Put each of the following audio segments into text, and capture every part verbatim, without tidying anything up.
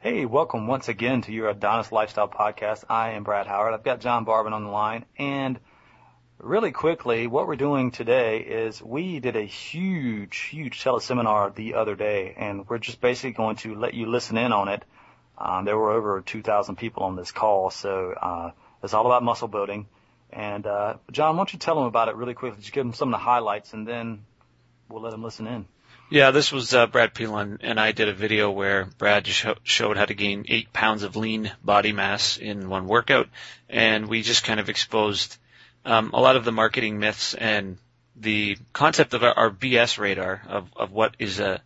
Hey, welcome once again to your Adonis Lifestyle Podcast. I am Brad Howard. I've got John Barbin on the line. And really quickly, what we're doing today is we did a huge, huge teleseminar the other day, and we're just basically going to let you listen in on it. Um, there were over two thousand people on this call, so uh, it's all about muscle building. And uh, John, why don't you tell them about it really quickly? Just give them some of the highlights, and then we'll let them listen in. Yeah, this was uh, Brad Pilon, and I did a video where Brad just sh- showed how to gain eight pounds of lean body mass in one workout, and we just kind of exposed um, a lot of the marketing myths and the concept of our, our B S radar of, of what is a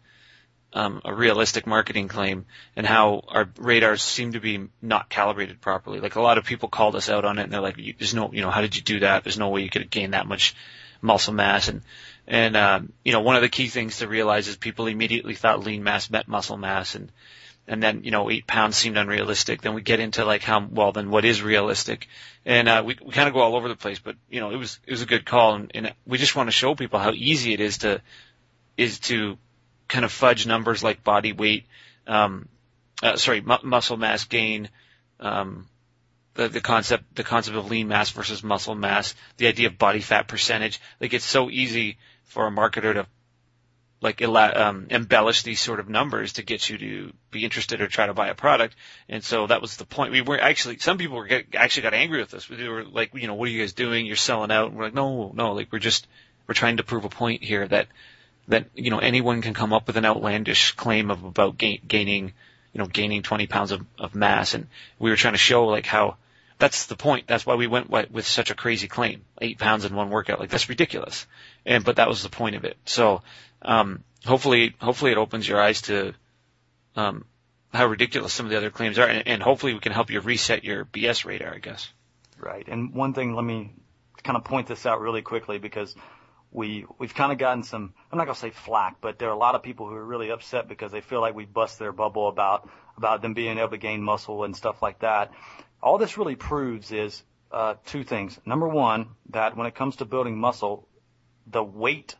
um, a realistic marketing claim, and how our radars seem to be not calibrated properly. Like, a lot of people called us out on it, and they're like, "There's no, you know, how did you do that? There's no way you could gain that much muscle mass." And And, um, you know, one of the key things to realize is people immediately thought lean mass meant muscle mass, and, and then, you know, eight pounds seemed unrealistic. Then we get into like how, well, then what is realistic? And, uh, we, we kind of go all over the place, but, you know, it was, it was a good call. And, and we just want to show people how easy it is to, is to kind of fudge numbers like body weight, um, uh, sorry, mu- muscle mass gain, um, The, the concept, the concept of lean mass versus muscle mass, the idea of body fat percentage. Like, it's so easy for a marketer to, like, um, embellish these sort of numbers to get you to be interested or try to buy a product. And so that was the point. We were actually, some people were get, actually got angry with us. We were like, you know, what are you guys doing? You're selling out. And we're like, no, no, like, we're just, we're trying to prove a point here that, that, you know, anyone can come up with an outlandish claim of about gain, gaining, you know, gaining twenty pounds of, of mass. And we were trying to show, like, how, that's the point. That's why we went with such a crazy claim. Eight pounds in one workout. Like, that's ridiculous. And, but that was the point of it. So, um, hopefully, hopefully it opens your eyes to, um, how ridiculous some of the other claims are. And, and hopefully we can help you reset your B S radar, I guess. Right. And one thing, let me kind of point this out really quickly, because we, we've kind of gotten some, I'm not going to say flack, but there are a lot of people who are really upset because they feel like we bust their bubble about, about them being able to gain muscle and stuff like that. All this really proves is uh, two things. Number one, that when it comes to building muscle, the weight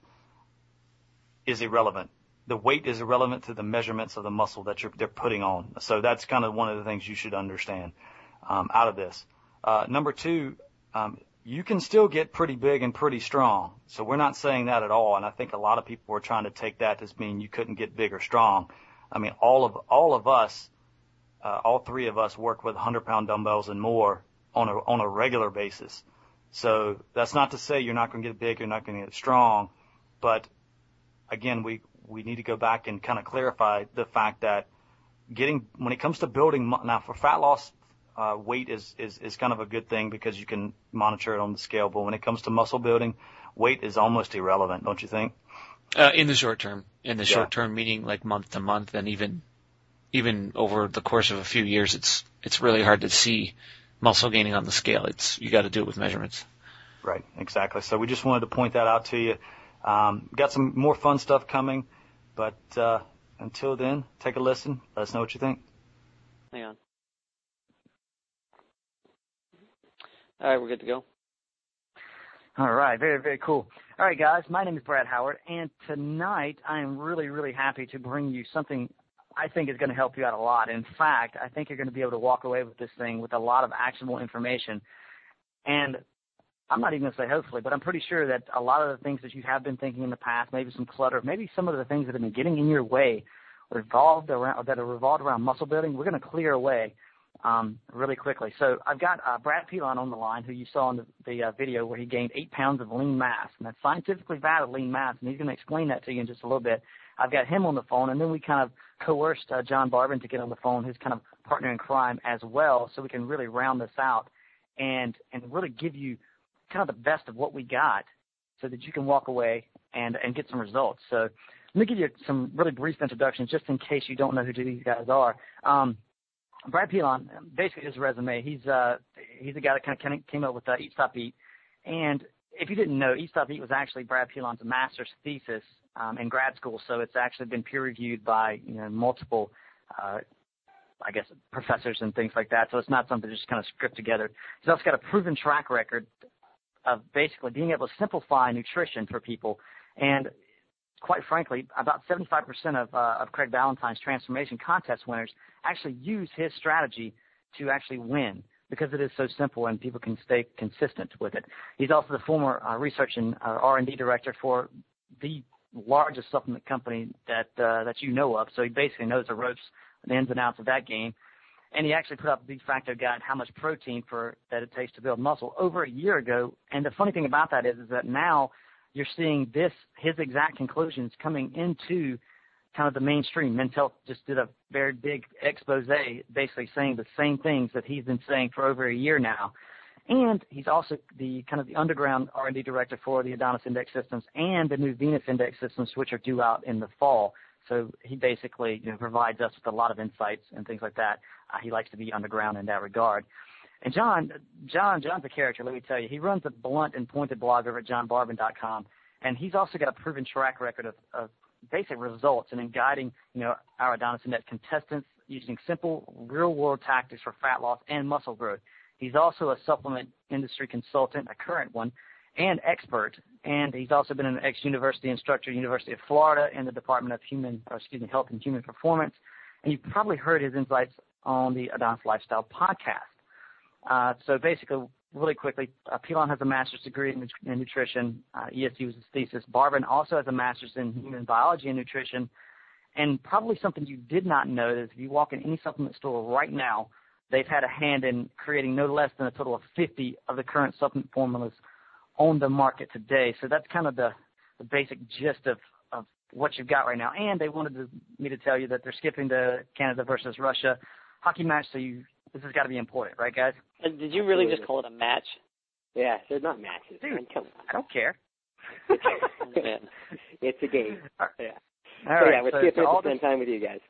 is irrelevant. The weight is irrelevant to the measurements of the muscle that you're, they're putting on. So that's kind of one of the things you should understand um, out of this. Uh, number two, um, you can still get pretty big and pretty strong. So we're not saying that at all. And I think a lot of people are trying to take that as mean you couldn't get big or strong. I mean, all of all of us. Uh, all three of us work with one hundred pound dumbbells and more on a on a regular basis. So that's not to say you're not going to get big, you're not going to get strong. But again, we, we need to go back and kind of clarify the fact that getting, when it comes to building, now for fat loss, uh, weight is, is, is kind of a good thing because you can monitor it on the scale. But when it comes to muscle building, weight is almost irrelevant, don't you think? Uh, in the short term, in the yeah. short term, meaning like month to month, and even even over the course of a few years, it's it's really hard to see muscle gaining on the scale. It's you got to do it with measurements. Right, exactly. So we just wanted to point that out to you. Um, got some more fun stuff coming, but uh, until then, take a listen. Let us know what you think. Hang on. All right, we're good to go. All right, very, very cool. All right, guys, my name is Brad Howard, and tonight I am really, really happy to bring you something I think is going to help you out a lot. In fact, I think you're going to be able to walk away with this thing with a lot of actionable information. And I'm not even going to say hopefully, but I'm pretty sure that a lot of the things that you have been thinking in the past, maybe some clutter, maybe some of the things that have been getting in your way revolved around, that are revolved around muscle building, we're going to clear away um, really quickly. So I've got uh, Brad Pilon on the line, who you saw in the, the uh, video where he gained eight pounds of lean mass. And that's scientifically valid lean mass, and he's going to explain that to you in just a little bit. I've got him on the phone, and then we kind of coerced uh, John Barbin to get on the phone, his kind of partner in crime as well, so we can really round this out and and really give you kind of the best of what we got so that you can walk away and, and get some results. So let me give you some really brief introductions just in case you don't know who these guys are. Um, Brad Pilon, basically his resume, he's uh, he's the guy that kind of came up with uh, Eat, Stop, Eat. And if you didn't know, Eat, Stop, Eat was actually Brad Pilon's master's thesis Um, in grad school, so it's actually been peer-reviewed by you know multiple, uh, I guess, professors and things like that. So it's not something just kind of script together. He's also got a proven track record of basically being able to simplify nutrition for people. And quite frankly, about seventy-five percent of, uh, of Craig Ballantyne's transformation contest winners actually use his strategy to actually win because it is so simple and people can stay consistent with it. He's also the former uh, research and uh, R and D director for the largest supplement company that uh, that you know of, so he basically knows the ropes, the ins and outs of that game. And he actually put up a de facto guide how much protein for that it takes to build muscle over a year ago. And the funny thing about that is, is that now you're seeing this, his exact conclusions coming into kind of the mainstream. Men's Health just did a very big expose basically saying the same things that he's been saying for over a year now. And he's also the kind of the underground R and D director for the Adonis Index Systems and the new Venus Index Systems, which are due out in the fall. So he basically, you know, provides us with a lot of insights and things like that. Uh, he likes to be underground in that regard. And John, John, John's a character, let me tell you. He runs a blunt and pointed blog over at john barbin dot com, and he's also got a proven track record of, of basic results and in guiding, you know, our Adonis Index contestants using simple, real-world tactics for fat loss and muscle growth. He's also a supplement industry consultant, a current one, and expert, and he's also been an ex-university instructor at University of Florida in the Department of Human, or excuse me, Health and Human Performance. And you've probably heard his insights on the Adonis Lifestyle podcast. Uh, so basically, really quickly, uh, Pilon has a master's degree in, in nutrition. Uh, E S U was his thesis. Barbin also has a master's in human biology and nutrition. And probably something you did not know is if you walk in any supplement store right now, they've had a hand in creating no less than a total of fifty of the current supplement formulas on the market today. So that's kind of the, the basic gist of, of what you've got right now. And they wanted to, me to tell you that they're skipping the Canada versus Russia hockey match, so you this has got to be important, right, guys? Uh, Did you really just call it a match? Yeah, they're not matches. Dude, man, come on. I don't care. Man. It's a game. All right. Yeah. All so, right. yeah, we're so, skipping so to spend time with you guys.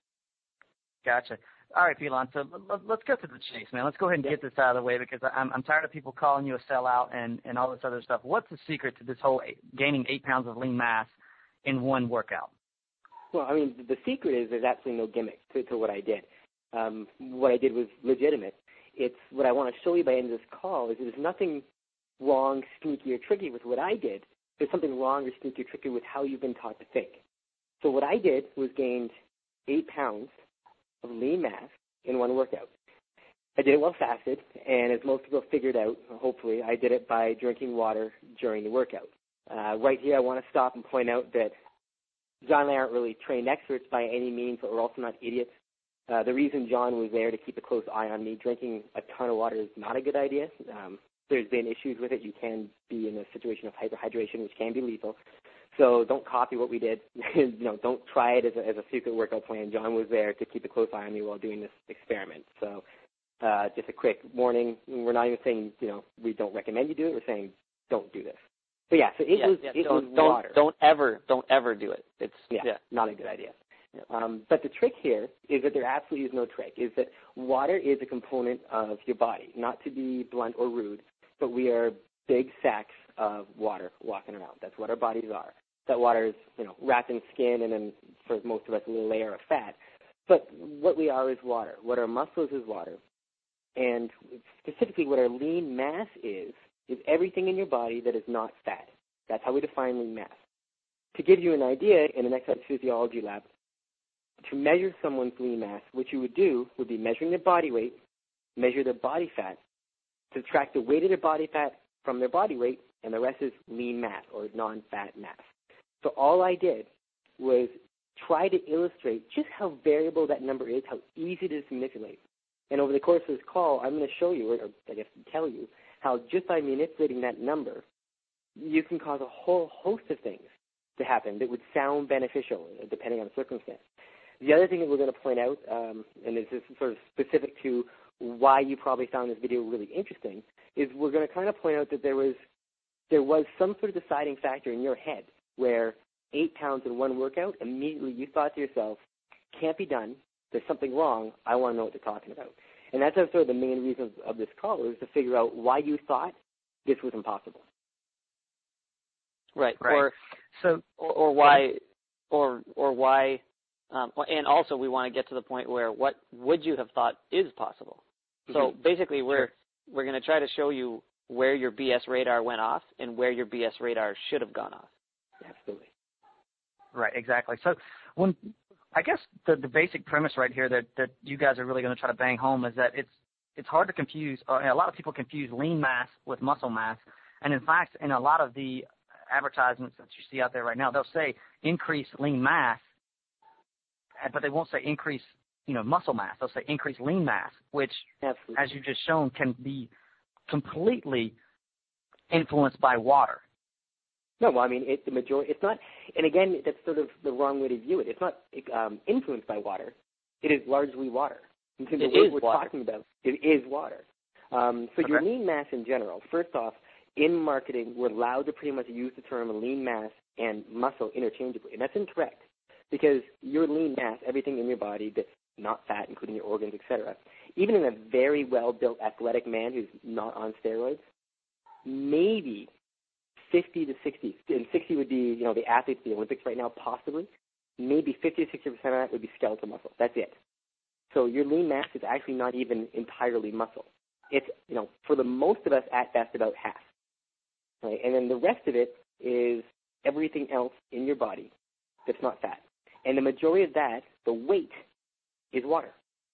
Gotcha. All right, Pilon. So let, let's go to the chase, man. Let's go ahead and get this out of the way because I'm, I'm tired of people calling you a sellout and, and all this other stuff. What's the secret to this whole eight, gaining eight pounds of lean mass in one workout? Well, I mean, the secret is there's absolutely no gimmick to, to what I did. Um, what I did was legitimate. It's what I want to show you by the end of this call is there's nothing wrong, sneaky, or tricky with what I did. There's something wrong or sneaky or tricky with how you've been taught to think. So what I did was gained eight pounds of lean mass in one workout. I did it while fasted, and as most people figured out, hopefully, I did it by drinking water during the workout. Uh, right here, I want to stop and point out that John and I aren't really trained experts by any means, but we're also not idiots. Uh, the reason John was there to keep a close eye on me, drinking a ton of water is not a good idea. Um, there's been issues with it. You can be in a situation of hyperhydration, which can be lethal. So don't copy what we did. you know, don't try it as a, as a secret workout plan. John was there to keep a close eye on me while doing this experiment. So uh, just a quick warning. We're not even saying, you know, we don't recommend you do it. We're saying don't do this. But yeah, so it yeah, was yeah, it don't, was don't, water. Don't ever, don't ever do it. It's yeah, yeah. not a good idea. Um, but the trick here is that there absolutely is no trick, is that water is a component of your body. Not to be blunt or rude, but we are big sacks of water walking around. That's what our bodies are. That water is, you know, wrapped in skin and then for most of us a little layer of fat. But what we are is water. What our muscles is water. And specifically what our lean mass is, is everything in your body that is not fat. That's how we define lean mass. To give you an idea, in an exercise physiology lab, to measure someone's lean mass, what you would do would be measuring their body weight, measure their body fat, subtract the weight of their body fat from their body weight, and the rest is lean mass or non-fat mass. So all I did was try to illustrate just how variable that number is, how easy it is to manipulate. And over the course of this call, I'm going to show you, or I guess tell you, how just by manipulating that number, you can cause a whole host of things to happen that would sound beneficial depending on the circumstance. The other thing that we're going to point out, um, and this is sort of specific to why you probably found this video really interesting, is we're going to kind of point out that there was there was some sort of deciding factor in your head where eight pounds in one workout, immediately you thought to yourself, can't be done, there's something wrong, I want to know what they're talking about. And that's sort of the main reason of this call, is to figure out why you thought this was impossible. Right. Right. Or so, or, or why, or or why, um, and also we want to get to the point where what would you have thought is possible. So Mm-hmm. basically, we're Sure. we're going to try to show you where your B S radar went off and where your B S radar should have gone off. Absolutely. Right, exactly. So when I guess the, the basic premise right here that, that you guys are really going to try to bang home is that it's it's hard to confuse, or a lot of people confuse lean mass with muscle mass. And in fact, in a lot of the advertisements that you see out there right now, they'll say increase lean mass, but they won't say increase, you know, muscle mass. They'll say increase lean mass, which, Absolutely. as you've just shown, can be completely influenced by water. No, well, I mean, it, the majority, it's not, and again, that's sort of the wrong way to view it. It's not um, influenced by water. It is largely water. The it word is we're water. talking about, it is water. Um, so Okay. your lean mass in general, first off, in marketing, we're allowed to pretty much use the term lean mass and muscle interchangeably, and that's incorrect because your lean mass, everything in your body that's not fat, including your organs, et cetera, even in a very well-built athletic man who's not on steroids, maybe fifty to sixty, and sixty would be, you know, the athletes at the Olympics right now, possibly, maybe fifty to sixty percent of that would be skeletal muscle. That's it. So your lean mass is actually not even entirely muscle. It's, you know, for the most of us, at best, about half. Right? And then the rest of it is everything else in your body that's not fat. And the majority of that, the weight, is water.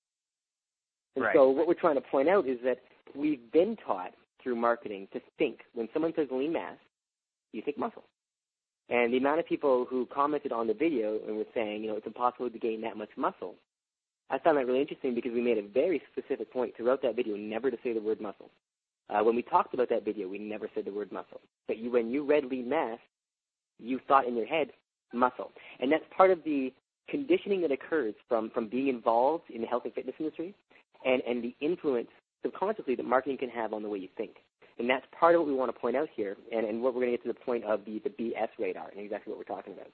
And Right. so what we're trying to point out is that we've been taught through marketing to think when someone says lean mass, you think muscle. And the amount of people who commented on the video and were saying, you know, it's impossible to gain that much muscle, I found that really interesting because we made a very specific point throughout that video never to say the word muscle. Uh, when we talked about that video, we never said the word muscle. But you, when you read lean mass, you thought in your head muscle. And that's part of the conditioning that occurs from, from being involved in the health and fitness industry and, and the influence subconsciously that marketing can have on the way you think. And that's part of what we want to point out here and, and what we're going to get to the point of the, the B S radar and exactly what we're talking about.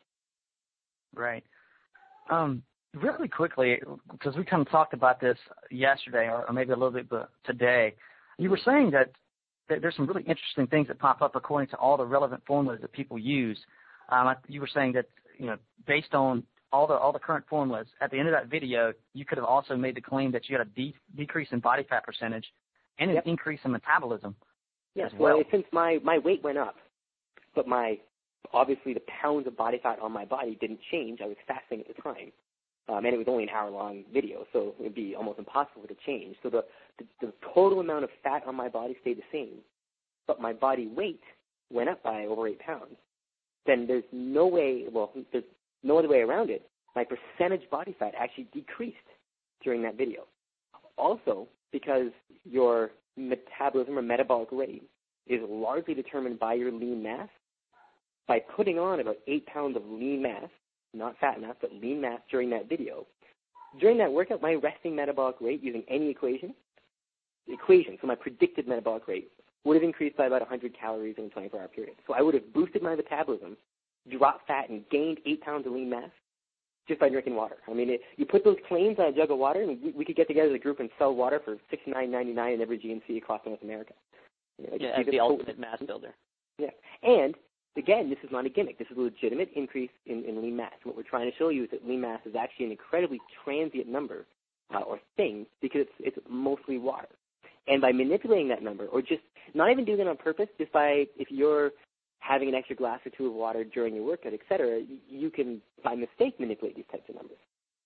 Right. Um, really quickly, because we kind of talked about this yesterday or, or maybe a little bit today, you were saying that, that there's some really interesting things that pop up according to all the relevant formulas that people use. Um, you were saying that, you know, based on all the all the current formulas, at the end of that video, you could have also made the claim that you had a de- decrease in body fat percentage and an Yep. increase in metabolism. Yes, as well. well, since my, my weight went up, but my, obviously the pounds of body fat on my body didn't change. I was fasting at the time. Um, and it was only an hour-long video, so it would be almost impossible to change. So the, the, the total amount of fat on my body stayed the same, but my body weight went up by over eight pounds. Then there's no way, well, there's no other way around it. My percentage body fat actually decreased during that video. Also, because your metabolism or metabolic rate is largely determined by your lean mass, by putting on about eight pounds of lean mass, not fat mass, but lean mass during that video, during that workout, my resting metabolic rate using any equation, equation, so my predicted metabolic rate, would have increased by about one hundred calories in a twenty-four hour period. So I would have boosted my metabolism, dropped fat, and gained eight pounds of lean mass just by drinking water. I mean, it, you put those claims on a jug of water, and we, we could get together as a group and sell water for sixty-nine ninety-nine in every G N C across North America. You know, Yeah, see as the potent- ultimate mass builder. Yeah, and again, this is not a gimmick. This is a legitimate increase in, in lean mass. What we're trying to show you is that lean mass is actually an incredibly transient number uh, or thing because it's, it's mostly water. And by manipulating that number, or just not even doing it on purpose, just by if you're having an extra glass or two of water during your workout, et cetera, you can, by mistake, manipulate these types of numbers.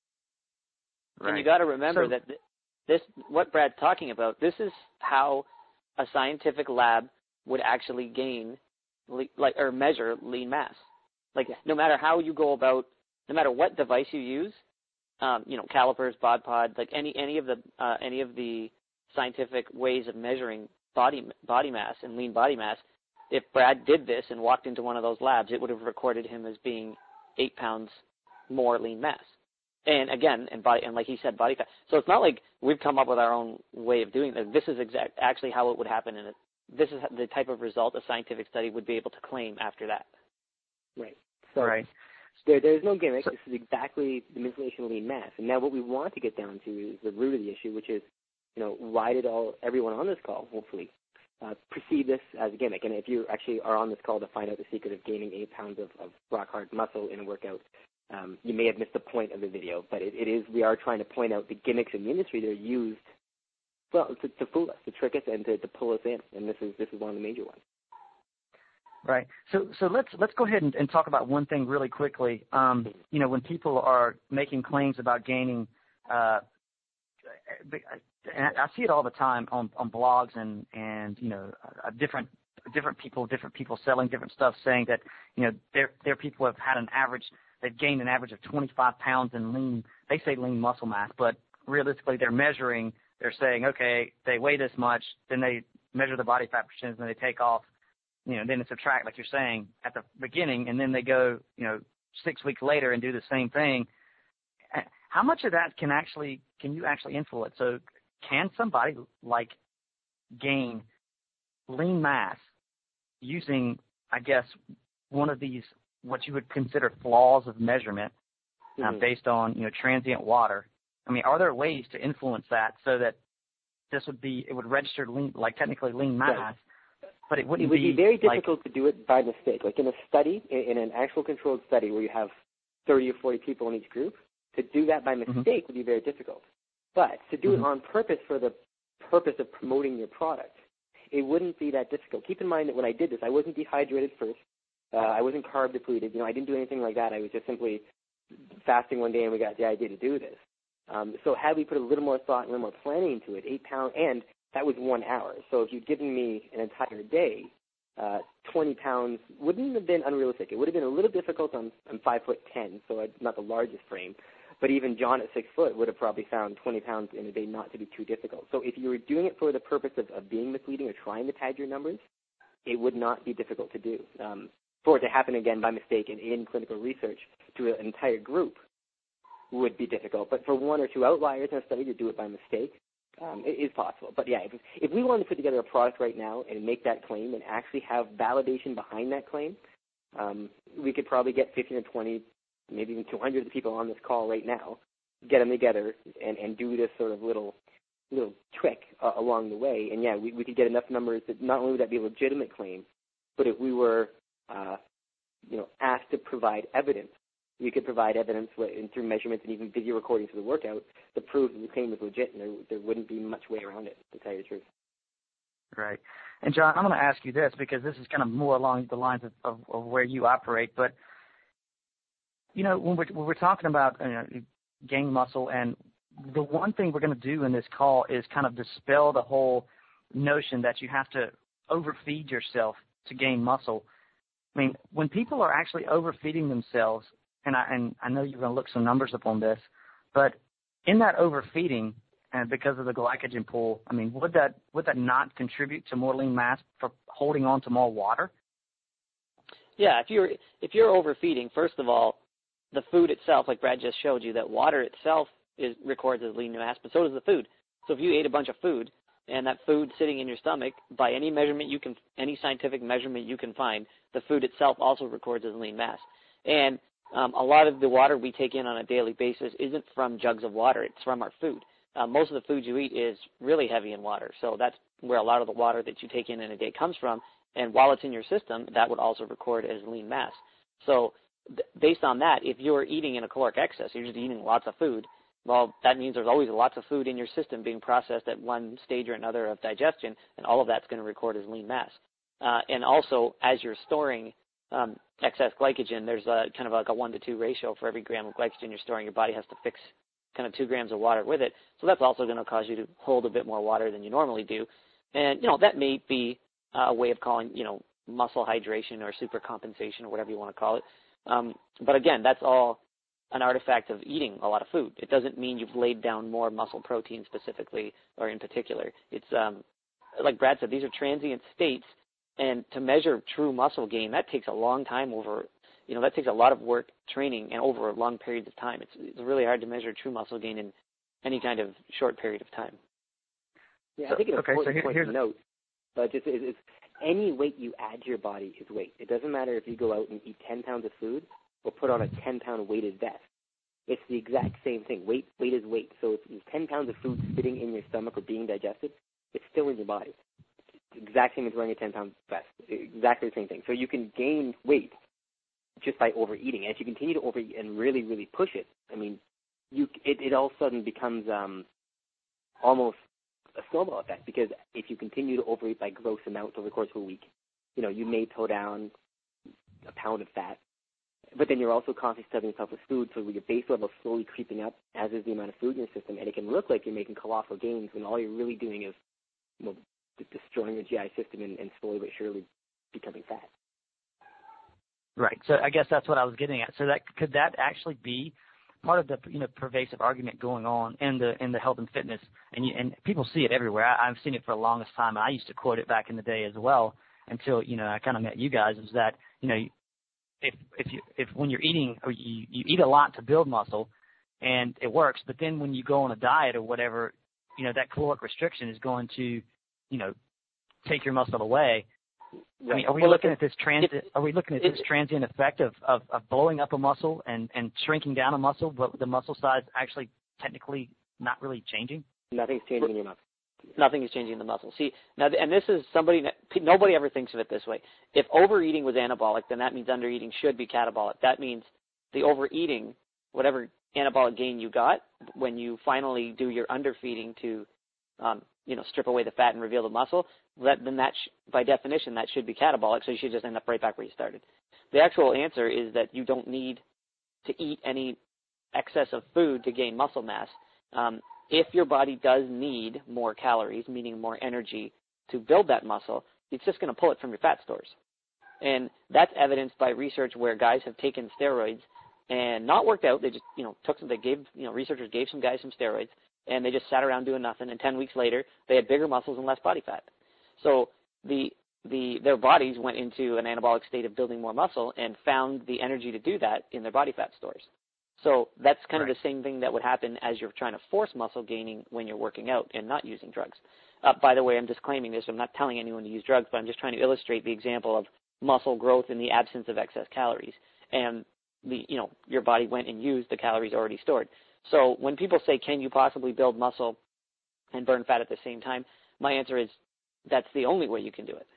Right. And you got to remember So- that th- this, what Brad's talking about, this is how a scientific lab would actually gain, le- like, or measure lean mass. Like, no matter how you go about, no matter what device you use, um, you know, calipers, bod pod, like any any of the uh, any of the scientific ways of measuring body body mass and lean body mass, if Brad did this and walked into one of those labs, it would have recorded him as being eight pounds more lean mass. And again, and body, and like he said, body fat. So it's not like we've come up with our own way of doing this. This is exact, actually how it would happen, and it, this is the type of result a scientific study would be able to claim after that. Right. So right. there, there's no gimmick. So, this is exactly the manipulation of lean mass. And now what we want to get down to is the root of the issue, which is, you know, why did all everyone on this call, hopefully, uh, perceive this as a gimmick? And if you actually are on this call to find out the secret of gaining eight pounds of, of rock hard muscle in a workout, um, you may have missed the point of the video. But it, it is we are trying to point out the gimmicks in the industry that are used, well, to, to fool us, to trick us, and to, to pull us in. And this is this is one of the major ones. Right. So so let's let's go ahead and, and talk about one thing really quickly. Um, you know, when people are making claims about gaining, uh, and I see it all the time on, on blogs and and you know uh, different different people different people selling different stuff, saying that you know their their people have had an average, they've gained an average of twenty-five pounds in lean. They say lean muscle mass, but realistically they're measuring. They're saying, okay, they weigh this much, then they measure the body fat percentage, and then they take off. You know, then they subtract, like you're saying, at the beginning, and then they go, you know, six weeks later and do the same thing. How much of that can actually, can you actually influence? So can somebody, like, gain lean mass using, I guess, one of these, what you would consider flaws of measurement uh, mm-hmm. based on, you know, transient water? I mean, are there ways to influence that so that this would be, it would register lean, like technically lean mass, right. But it wouldn't be. It would be, be very like, difficult to do it by mistake. Like in a study, in, in an actual controlled study where you have thirty or forty people in each group, to do that by mistake mm-hmm. would be very difficult. But to do mm-hmm. it on purpose for the purpose of promoting your product, it wouldn't be that difficult. Keep in mind that when I did this, I wasn't dehydrated first. Uh, I wasn't carb depleted. You know, I didn't do anything like that. I was just simply fasting one day, and we got the idea to do this. Um, so had we put a little more thought and a little more planning into it, eight pounds, and that was one hour. So if you'd given me an entire day, uh, twenty pounds wouldn't have been unrealistic. It would have been a little difficult on, on five foot ten, so it's not the largest frame. But even John at six foot would have probably found twenty pounds in a day not to be too difficult. So if you were doing it for the purpose of, of being misleading or trying to pad your numbers, it would not be difficult to do. Um, for it to happen again by mistake and in clinical research to an entire group would be difficult. But for one or two outliers in a study to do it by mistake, um, it is possible. But yeah, if, if we wanted to put together a product right now and make that claim and actually have validation behind that claim, um, we could probably get fifteen or twenty, maybe even two hundred people on this call right now, get them together and, and do this sort of little little trick uh, along the way. And yeah, we, we could get enough numbers that not only would that be a legitimate claim, but if we were, uh, you know, asked to provide evidence, we could provide evidence through measurements and even video recordings of the workout that proves that the claim was legit, and there, there wouldn't be much way around it, to tell you the truth. Right. And, John, I'm going to ask you this because this is kind of more along the lines of, of, of where you operate. But, you know, when we're, when we're talking about you know, gain muscle, and the one thing we're going to do in this call is kind of dispel the whole notion that you have to overfeed yourself to gain muscle. I mean, when people are actually overfeeding themselves, and I, and I know you're going to look some numbers up on this, but in that overfeeding, and because of the glycogen pool, I mean, would that would that not contribute to more lean mass for holding on to more water? Yeah, if you're if you're overfeeding, first of all, the food itself, like Brad just showed you, that water itself is records as lean mass, but so does the food. So if you ate a bunch of food, and that food sitting in your stomach, by any measurement you can, any scientific measurement you can find, the food itself also records as lean mass. And um, a lot of the water we take in on a daily basis isn't from jugs of water; it's from our food. Uh, most of the food you eat is really heavy in water, so that's where a lot of the water that you take in in a day comes from. And while it's in your system, that would also record as lean mass. So th- based on that, if you're eating in a caloric excess, you're just eating lots of food, well, that means there's always lots of food in your system being processed at one stage or another of digestion, and all of that's going to record as lean mass. Uh, and also, as you're storing um, excess glycogen, there's a kind of like a one to two ratio for every gram of glycogen you're storing. Your body has to fix kind of two grams of water with it. So that's also going to cause you to hold a bit more water than you normally do. And, you know, that may be a way of calling, you know, muscle hydration or super compensation or whatever you want to call it. Um, but again, that's all an artifact of eating a lot of food. It doesn't mean you've laid down more muscle protein specifically or in particular. It's um, like Brad said, these are transient states, and to measure true muscle gain, that takes a long time over, you know, that takes a lot of work, training, and over long periods of time. It's, it's really hard to measure true muscle gain in any kind of short period of time. Yeah, so, I think it's okay, important so here, point here's to note, but just is, is any weight you add to your body is weight. It doesn't matter if you go out and eat ten pounds of food or put on a ten-pound weighted vest. It's the exact same thing. Weight weight is weight. So if there's ten pounds of food sitting in your stomach or being digested, it's still in your body. It's the exact same as wearing a ten-pound vest. Exactly the same thing. So you can gain weight just by overeating. And if you continue to overeat and really, really push it, I mean, you it, it all of a sudden becomes um, almost a snowball effect, because if you continue to overeat by gross amounts over the course of a week, you know, you may tow down a pound of fat, but then you're also constantly stuffing yourself with food, so your base level is slowly creeping up, as is the amount of food in your system, and it can look like you're making colossal gains when all you're really doing is, well, destroying your G I system and, and slowly but surely becoming fat. Right. So I guess that's what I was getting at. So that could that actually be part of the you know pervasive argument going on in the in the health and fitness, and you, and people see it everywhere. I, I've seen it for the longest time. I used to quote it back in the day as well until you know I kind of met you guys. Is that you know if if you if when you're eating or you you eat a lot to build muscle, and it works, but then when you go on a diet or whatever, you know that caloric restriction is going to you know take your muscle away. I mean, are we well, looking at this transient? Are we looking at this transient effect of, of, of blowing up a muscle and, and shrinking down a muscle, but the muscle size actually technically not really changing? Nothing's changing in your muscle. Nothing is changing in the muscle. See, now, and this is somebody, nobody ever thinks of it this way. If overeating was anabolic, then that means undereating should be catabolic. That means the overeating, whatever anabolic gain you got, when you finally do your underfeeding to, um, you know, strip away the fat and reveal the muscle, that, then that, sh- by definition, that should be catabolic, so you should just end up right back where you started. The actual answer is that you don't need to eat any excess of food to gain muscle mass. Um, if your body does need more calories, meaning more energy, to build that muscle, it's just going to pull it from your fat stores. And that's evidenced by research where guys have taken steroids and not worked out. They just, you know, took some, they gave, you know, researchers gave some guys some steroids, and they just sat around doing nothing, and ten weeks later, they had bigger muscles and less body fat. So the the their bodies went into an anabolic state of building more muscle and found the energy to do that in their body fat stores. So that's kind right. of the same thing that would happen as you're trying to force muscle gaining when you're working out and not using drugs. Uh, by the way, I'm disclaiming this. I'm not telling anyone to use drugs, but I'm just trying to illustrate the example of muscle growth in the absence of excess calories. And the you know your body went and used the calories already stored. So when people say, can you possibly build muscle and burn fat at the same time, my answer is that's the only way you can do it.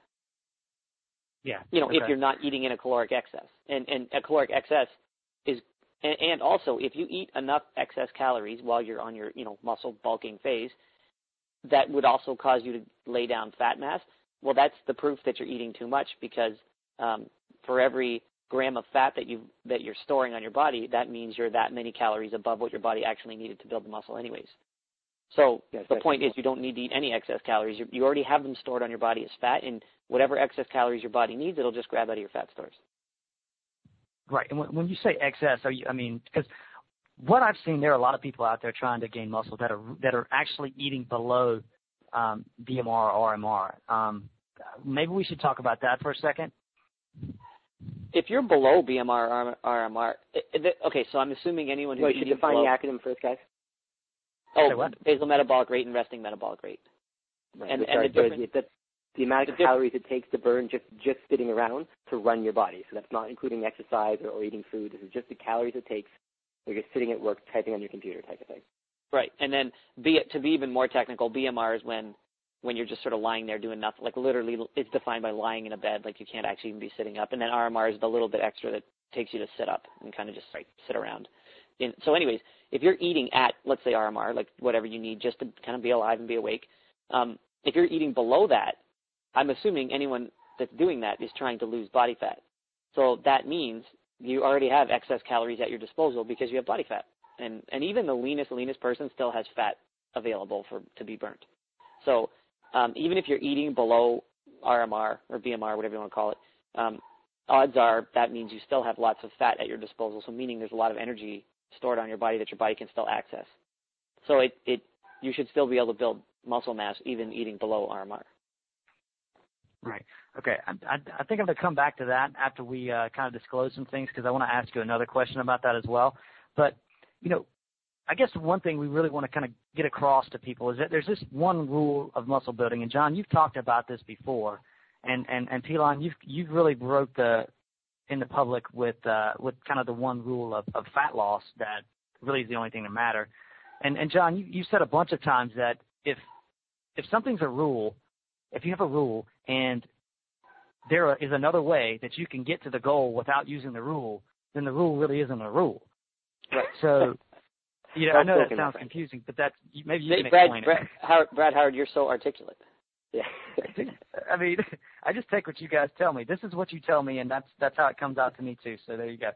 Yeah. You know, okay. if you're not eating in a caloric excess. And, and a caloric excess is, and, and also if you eat enough excess calories while you're on your, you know, muscle bulking phase, that would also cause you to lay down fat mass. Well, that's the proof that you're eating too much, because um, for every gram of fat that you that you're storing on your body, that means you're that many calories above what your body actually needed to build the muscle anyways. So yes, the point is you don't need to eat any excess calories. You, you already have them stored on your body as fat, and whatever excess calories your body needs, it'll just grab out of your fat stores. Right. And when, when you say excess, are you, I mean, because what I've seen, there are a lot of people out there trying to gain muscle that are that are actually eating below um, B M R or R M R. Um, maybe we should talk about that for a second. If you're below B M R or R M R, okay, so I'm assuming anyone who's Wait, should eating define below, the acronym first, guys. Oh, basal metabolic rate and resting metabolic rate. Right. And, Which and are the difference, the, the amount of the calories it takes to burn just, just sitting around to run your body. So that's not including exercise or, or eating food. This is just the calories it takes when you're sitting at work typing on your computer type of thing. Right. And then be, to be even more technical, B M R is when when you're just sort of lying there doing nothing. Like literally it's defined by lying in a bed, like you can't actually even be sitting up. And then R M R is the little bit extra that takes you to sit up and kind of just right, sit around. In, so anyways, if you're eating at, let's say R M R, like whatever you need just to kind of be alive and be awake, um, if you're eating below that, I'm assuming anyone that's doing that is trying to lose body fat. So that means you already have excess calories at your disposal because you have body fat. And, and even the leanest, leanest person still has fat available for to be burnt. So um, even if you're eating below R M R or B M R, whatever you want to call it, um, odds are that means you still have lots of fat at your disposal, so meaning there's a lot of energy stored on your body that your body can still access. So it, it you should still be able to build muscle mass even eating below R M R. Right. Okay. I, I, I think I'm going to come back to that after we uh, kind of disclose some things, because I want to ask you another question about that as well. But, you know, I guess one thing we really want to kind of get across to people is that there's this one rule of muscle building. And, John, you've talked about this before. And, and, and Pilon, you've, you've really broke the in the public with uh, with kind of the one rule of, of fat loss that really is the only thing that matter. And, and John, you, you said a bunch of times that if if something's a rule, if you have a rule and there is another way that you can get to the goal without using the rule, then the rule really isn't a rule. Right. So, you know, I know that sounds confusing, but that's maybe you can Brad, explain Brad, it. Howard, Brad Howard, you're so articulate. Yeah. I mean, I just take what you guys tell me. This is what you tell me, and that's that's how it comes out to me too. So there you go.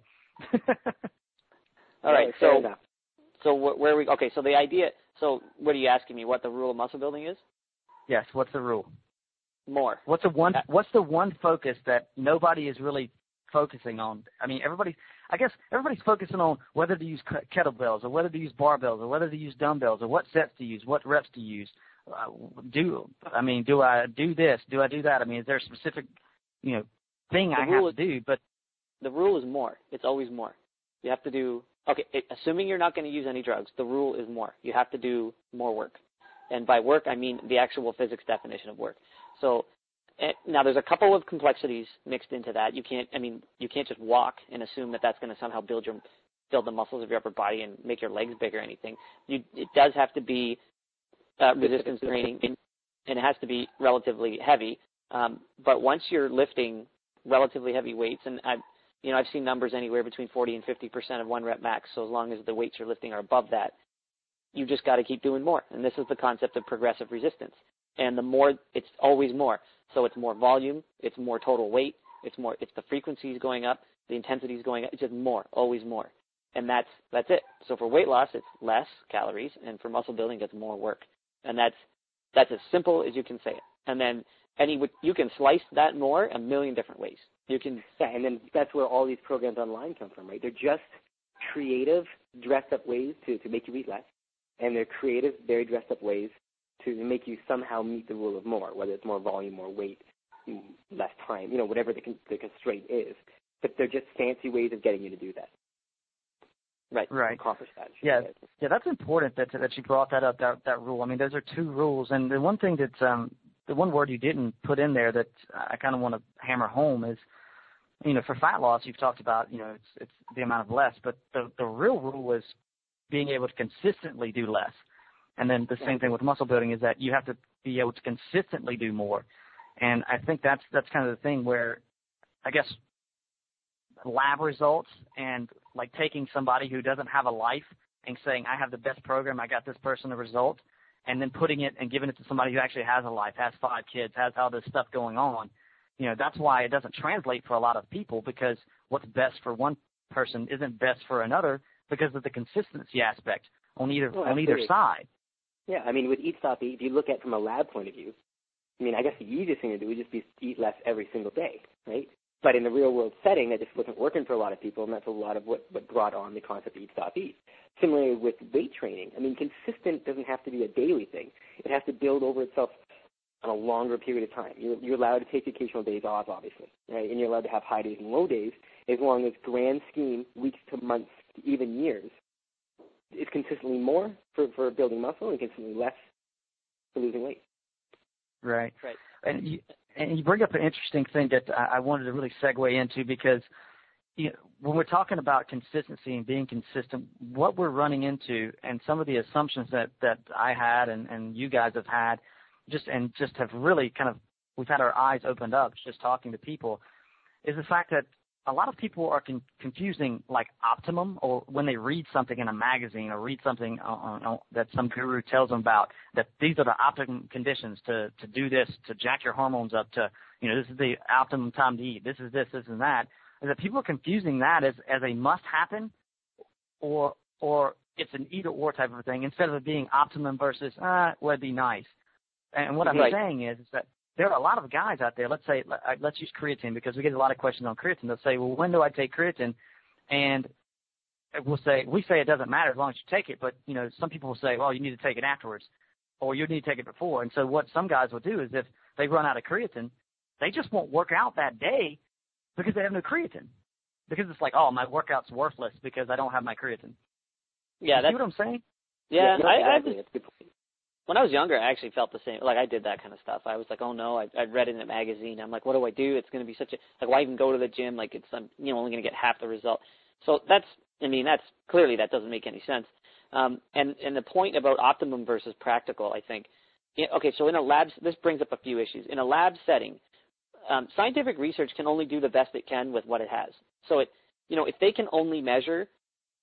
All right. Yeah, So, fair enough. so wh- where we? Okay. So the idea. So what are you asking me? What the rule of muscle building is? Yes. What's the rule? More. What's the one? Uh, What's the one focus that nobody is really focusing on? I mean, everybody. I guess everybody's focusing on whether to use kettlebells or whether to use barbells or whether to use dumbbells or what sets to use, what reps to use. Uh, do I mean? Do I do this? Do I do that? I mean, is there a specific, you know, thing The I rule have to do? But the rule is more. It's always more. You have to do. Okay. It, assuming you're not going to use any drugs, the rule is more. You have to do more work. And by work, I mean the actual physics definition of work. So eh, now there's a couple of complexities mixed into that. You can't, I mean, you can't just walk and assume that that's going to somehow build your, build the muscles of your upper body and make your legs big or anything. You, it does have to be uh, resistance training, and it has to be relatively heavy. Um, but once you're lifting relatively heavy weights, and I, you know, I've seen numbers anywhere between forty and fifty percent of one rep max. So as long as the weights you're lifting are above that, you just got to keep doing more. And this is the concept of progressive resistance. And the more, it's always more. So it's more volume, it's more total weight, it's more, it's the frequencies going up, the intensities going up, it's just more, always more. And that's, that's it. So for weight loss, it's less calories, and for muscle building, it's more work. And that's, that's as simple as you can say it. And then any, you can slice that more a million different ways. You can. Yeah, and then that's where all these programs online come from, right? They're just creative, dressed up ways to, to make you eat less. And they're creative, very dressed up ways to make you somehow meet the rule of more, whether it's more volume, more weight, less time, you know, whatever the, con- the constraint is. But they're just fancy ways of getting you to do that. Right. Right. Accomplish that. Yeah. Yeah, that's important that that you brought that up, that that rule. I mean, those are two rules, and the one thing that um, the one word you didn't put in there that I kind of want to hammer home is, you know, for fat loss, you've talked about, you know, it's it's the amount of less, but the the real rule is being able to consistently do less. And then the same thing with muscle building is that you have to be able to consistently do more. And I think that's that's kind of the thing where, I guess, lab results and like taking somebody who doesn't have a life and saying, I have the best program, I got this person a result, and then putting it and giving it to somebody who actually has a life, has five kids, has all this stuff going on. You know, that's why it doesn't translate for a lot of people, because what's best for one person isn't best for another because of the consistency aspect on either Oh, on either side. Yeah, I mean, with Eat Stop Eat, if you look at it from a lab point of view, I mean, I guess the easiest thing to do would just be to eat less every single day, right? But in the real-world setting, that just wasn't working for a lot of people, and that's a lot of what, what brought on the concept of Eat Stop Eat. Similarly with weight training, I mean, consistent doesn't have to be a daily thing. It has to build over itself on a longer period of time. You're, you're allowed to take occasional days off, obviously, right? And you're allowed to have high days and low days, as long as grand scheme, weeks to months, to even years, is consistently more for, for building muscle and consistently less for losing weight. Right. Right. And you, and you bring up an interesting thing that I, I wanted to really segue into, because you know, when we're talking about consistency and being consistent, what we're running into and some of the assumptions that, that I had and, and you guys have had just and just have really kind of, we've had our eyes opened up just talking to people, is the fact that a lot of people are con- confusing like optimum, or when they read something in a magazine or read something on, on, that some guru tells them about, that these are the optimum conditions to, to do this, to jack your hormones up, to, you know, this is the optimum time to eat, this is this, this and that, is that people are confusing that as, as a must happen, or, or it's an either or type of thing, instead of it being optimum versus, ah, uh, would be nice. And what I'm right. saying is, is that there are a lot of guys out there, let's say, let's use creatine, because we get a lot of questions on creatine. They'll say, well, when do I take creatine? And we'll say, we say it doesn't matter as long as you take it, but, you know, some people will say, well, you need to take it afterwards, or you need to take it before. And so what some guys will do is if they run out of creatine, they just won't work out that day because they have no creatine. Because it's like, oh, my workout's worthless because I don't have my creatine. Yeah, you that's see what I'm saying? Yeah, yeah no, I, exactly. I That's a good point. When I was younger, I actually felt the same. Like, I did that kind of stuff. I was like, oh, no, I, I read it in a magazine. I'm like, what do I do? It's going to be such a, like, why even go to the gym? Like, it's, I'm, you know, only going to get half the result. So that's, I mean, that's, clearly that doesn't make any sense. Um, and, and the point about optimum versus practical, I think, yeah, okay, so in a lab, this brings up a few issues. In a lab setting, um, scientific research can only do the best it can with what it has. So it, you know, if they can only measure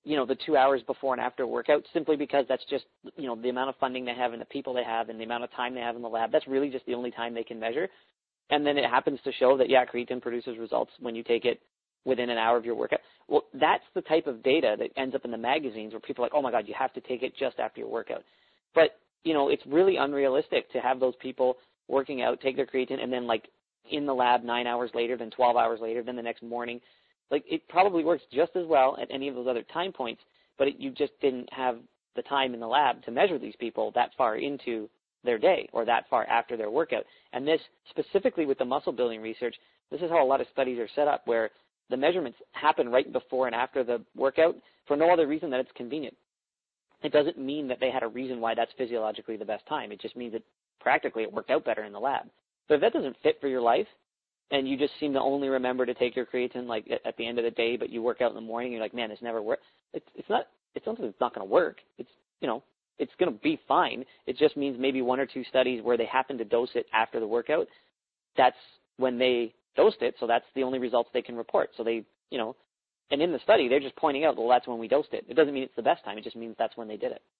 you know, the two hours before and after workout, simply because that's just, you know, the amount of funding they have and the people they have and the amount of time they have in the lab. That's really just the only time they can measure. And then it happens to show that, yeah, creatine produces results when you take it within an hour of your workout. Well, that's the type of data that ends up in the magazines where people are like, oh, my God, you have to take it just after your workout. But, you know, it's really unrealistic to have those people working out, take their creatine, and then, like, in the lab nine hours later, then twelve hours later, then the next morning. Like, it probably works just as well at any of those other time points, but it, you just didn't have the time in the lab to measure these people that far into their day or that far after their workout. And this, specifically with the muscle building research, this is how a lot of studies are set up, where the measurements happen right before and after the workout for no other reason than it's convenient. It doesn't mean that they had a reason why that's physiologically the best time. It just means that practically it worked out better in the lab. But if that doesn't fit for your life, and you just seem to only remember to take your creatine like at the end of the day, but you work out in the morning, you're like, man, this never worked. It's, it's not. It's something that's not going to work. It's, you know, it's going to be fine. It just means maybe one or two studies where they happen to dose it after the workout. That's when they dosed it, so that's the only results they can report. So they, you know, and in the study, they're just pointing out, well, that's when we dosed it. It doesn't mean it's the best time. It just means that's when they did it.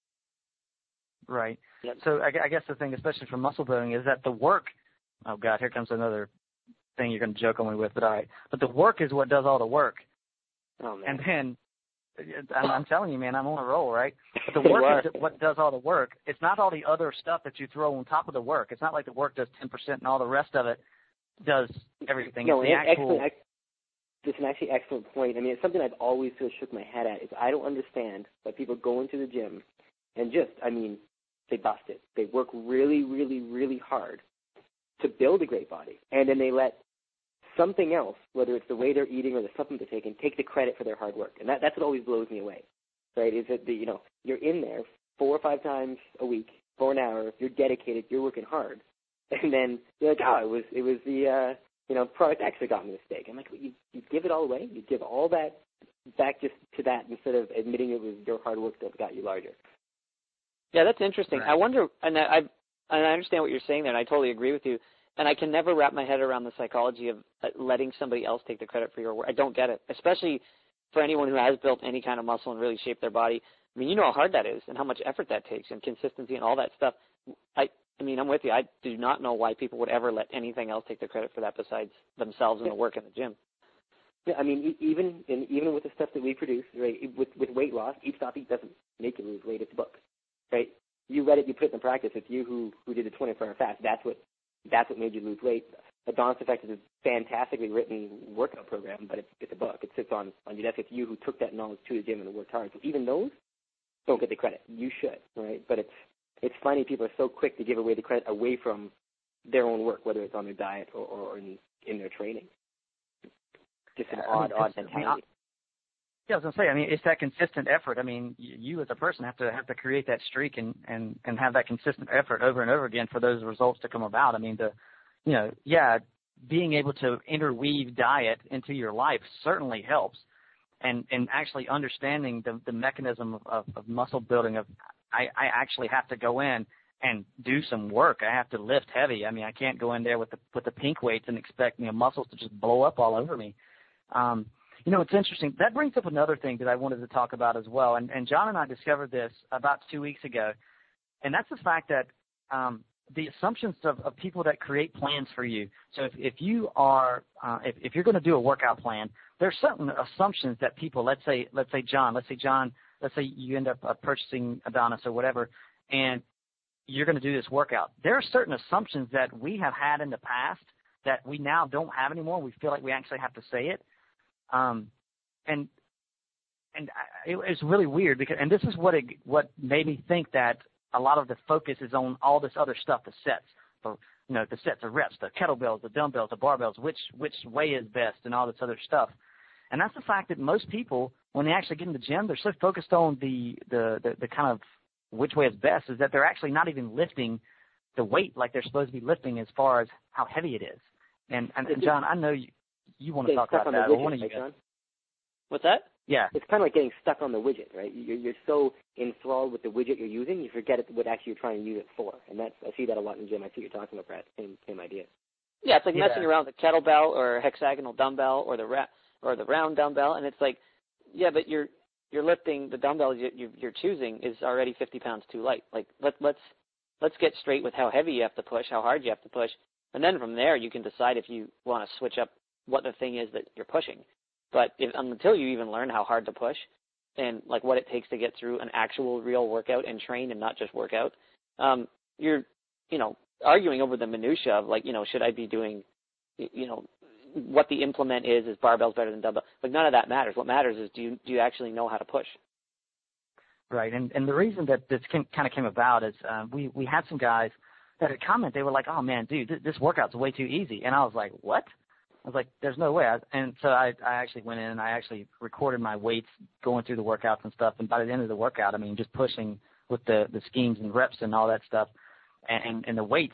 Right. Yep. So I, I guess the thing, especially for muscle building, is that the work, oh, God, here comes another thing you're going to joke on me with, but all right. But the work is what does all the work. Oh, man. And then, I'm, I'm telling you, man, I'm on a roll, right? But the work is what does all the work. It's not all the other stuff that you throw on top of the work. It's not like the work does ten percent and all the rest of it does everything. No, it's the actual... excellent, it's an actually excellent point. I mean, it's something I've always sort of shook my head at. Is I don't understand why people go into the gym and just, I mean, they bust it. They work really, really, really hard to build a great body, and then they let something else, whether it's the way they're eating or the supplement they're taking, take the credit for their hard work. And that, that's what always blows me away, right, is that, the, you know, you're in there four or five times a week for an hour, you're dedicated, you're working hard, and then you're like, oh, it was, it was the, uh, you know, product X that got me the steak. I'm like, you, you give it all away? You give all that back just to that instead of admitting it was your hard work that got you larger. Yeah, that's interesting. Right. I wonder, and I, and I understand what you're saying there, and I totally agree with you. And I can never wrap my head around the psychology of letting somebody else take the credit for your work. I don't get it, especially for anyone who has built any kind of muscle and really shaped their body. I mean, you know how hard that is and how much effort that takes and consistency and all that stuff. I, I mean, I'm with you. I do not know why people would ever let anything else take the credit for that besides themselves and the work in the gym. Yeah, I mean, even in, even with the stuff that we produce, right, with, with weight loss, Eat Stop Eat doesn't make you lose weight. It's a book, right? You read it, you put it in practice. It's you who, who did the twenty-four hour fast. That's what That's what made you lose weight. Adonis Effect is a fantastically written workout program, but it's, it's a book. It sits on, on your desk. It's you who took that knowledge to the gym and worked hard. So even those don't get the credit. You should, right? But it's it's funny people are so quick to give away the credit away from their own work, whether it's on their diet or, or in, in their training. Just an I odd, mean, odd I mean, mentality. Yeah, I was gonna say. I mean, it's that consistent effort. I mean, you, you as a person have to have to create that streak and, and, and have that consistent effort over and over again for those results to come about. I mean, the, you know, yeah, being able to interweave diet into your life certainly helps, and and actually understanding the the mechanism of, of, of muscle building. Of I, I actually have to go in and do some work. I have to lift heavy. I mean, I can't go in there with the with the pink weights and expect, you know, muscles to just blow up all over me. Um, You know, it's interesting. That brings up another thing that I wanted to talk about as well. And, and John and I discovered this about two weeks ago, and that's the fact that um, the assumptions of, of people that create plans for you. So if, if you are, uh, if, if you're going to do a workout plan, there are certain assumptions that people, let's say, let's say John, let's say John, let's say you end up uh, purchasing Adonis or whatever, and you're going to do this workout. There are certain assumptions that we have had in the past that we now don't have anymore. We feel like we actually have to say it. Um, and, and I, it, it's really weird because, and this is what it, what made me think that a lot of the focus is on all this other stuff, the sets, the, you know, the sets, the reps, the kettlebells, the dumbbells, the barbells, which, which way is best and all this other stuff. And that's the fact that most people, when they actually get in the gym, they're so focused on the, the, the, the kind of which way is best is that they're actually not even lifting the weight like they're supposed to be lifting as far as how heavy it is. And, and, and John, I know you, You want to talk about that, or one of you guys? What's that? Yeah. It's kind of like getting stuck on the widget, right? You're, you're so enthralled with the widget you're using, you forget what actually you're trying to use it for. And that's, I see that a lot in the gym. I see what you're talking about, Brad. Same, same idea. Yeah, it's like yeah. messing around with a kettlebell or a hexagonal dumbbell or the ra- or the round dumbbell, and it's like, yeah, but you're you're lifting the dumbbells you, you, you're choosing is already fifty pounds too light. Like let, let's let's get straight with how heavy you have to push, how hard you have to push, and then from there you can decide if you want to switch up what the thing is that you're pushing. But if, until you even learn how hard to push and like what it takes to get through an actual real workout and train and not just workout, um, you're, you know, arguing over the minutia of like, you know, should I be doing, you know, what the implement is, is barbells better than dumbbell? Like none of that matters. What matters is do you, do you actually know how to push? Right. And, and the reason that this came, kind of came about is uh, we, we had some guys that had comment. They were like, oh, man, dude, th- this workout's way too easy. And I was like, what? I was like, there's no way. I, and so I, I actually went in and I actually recorded my weights going through the workouts and stuff. And by the end of the workout, I mean, just pushing with the, the schemes and reps and all that stuff and, and, and the weights,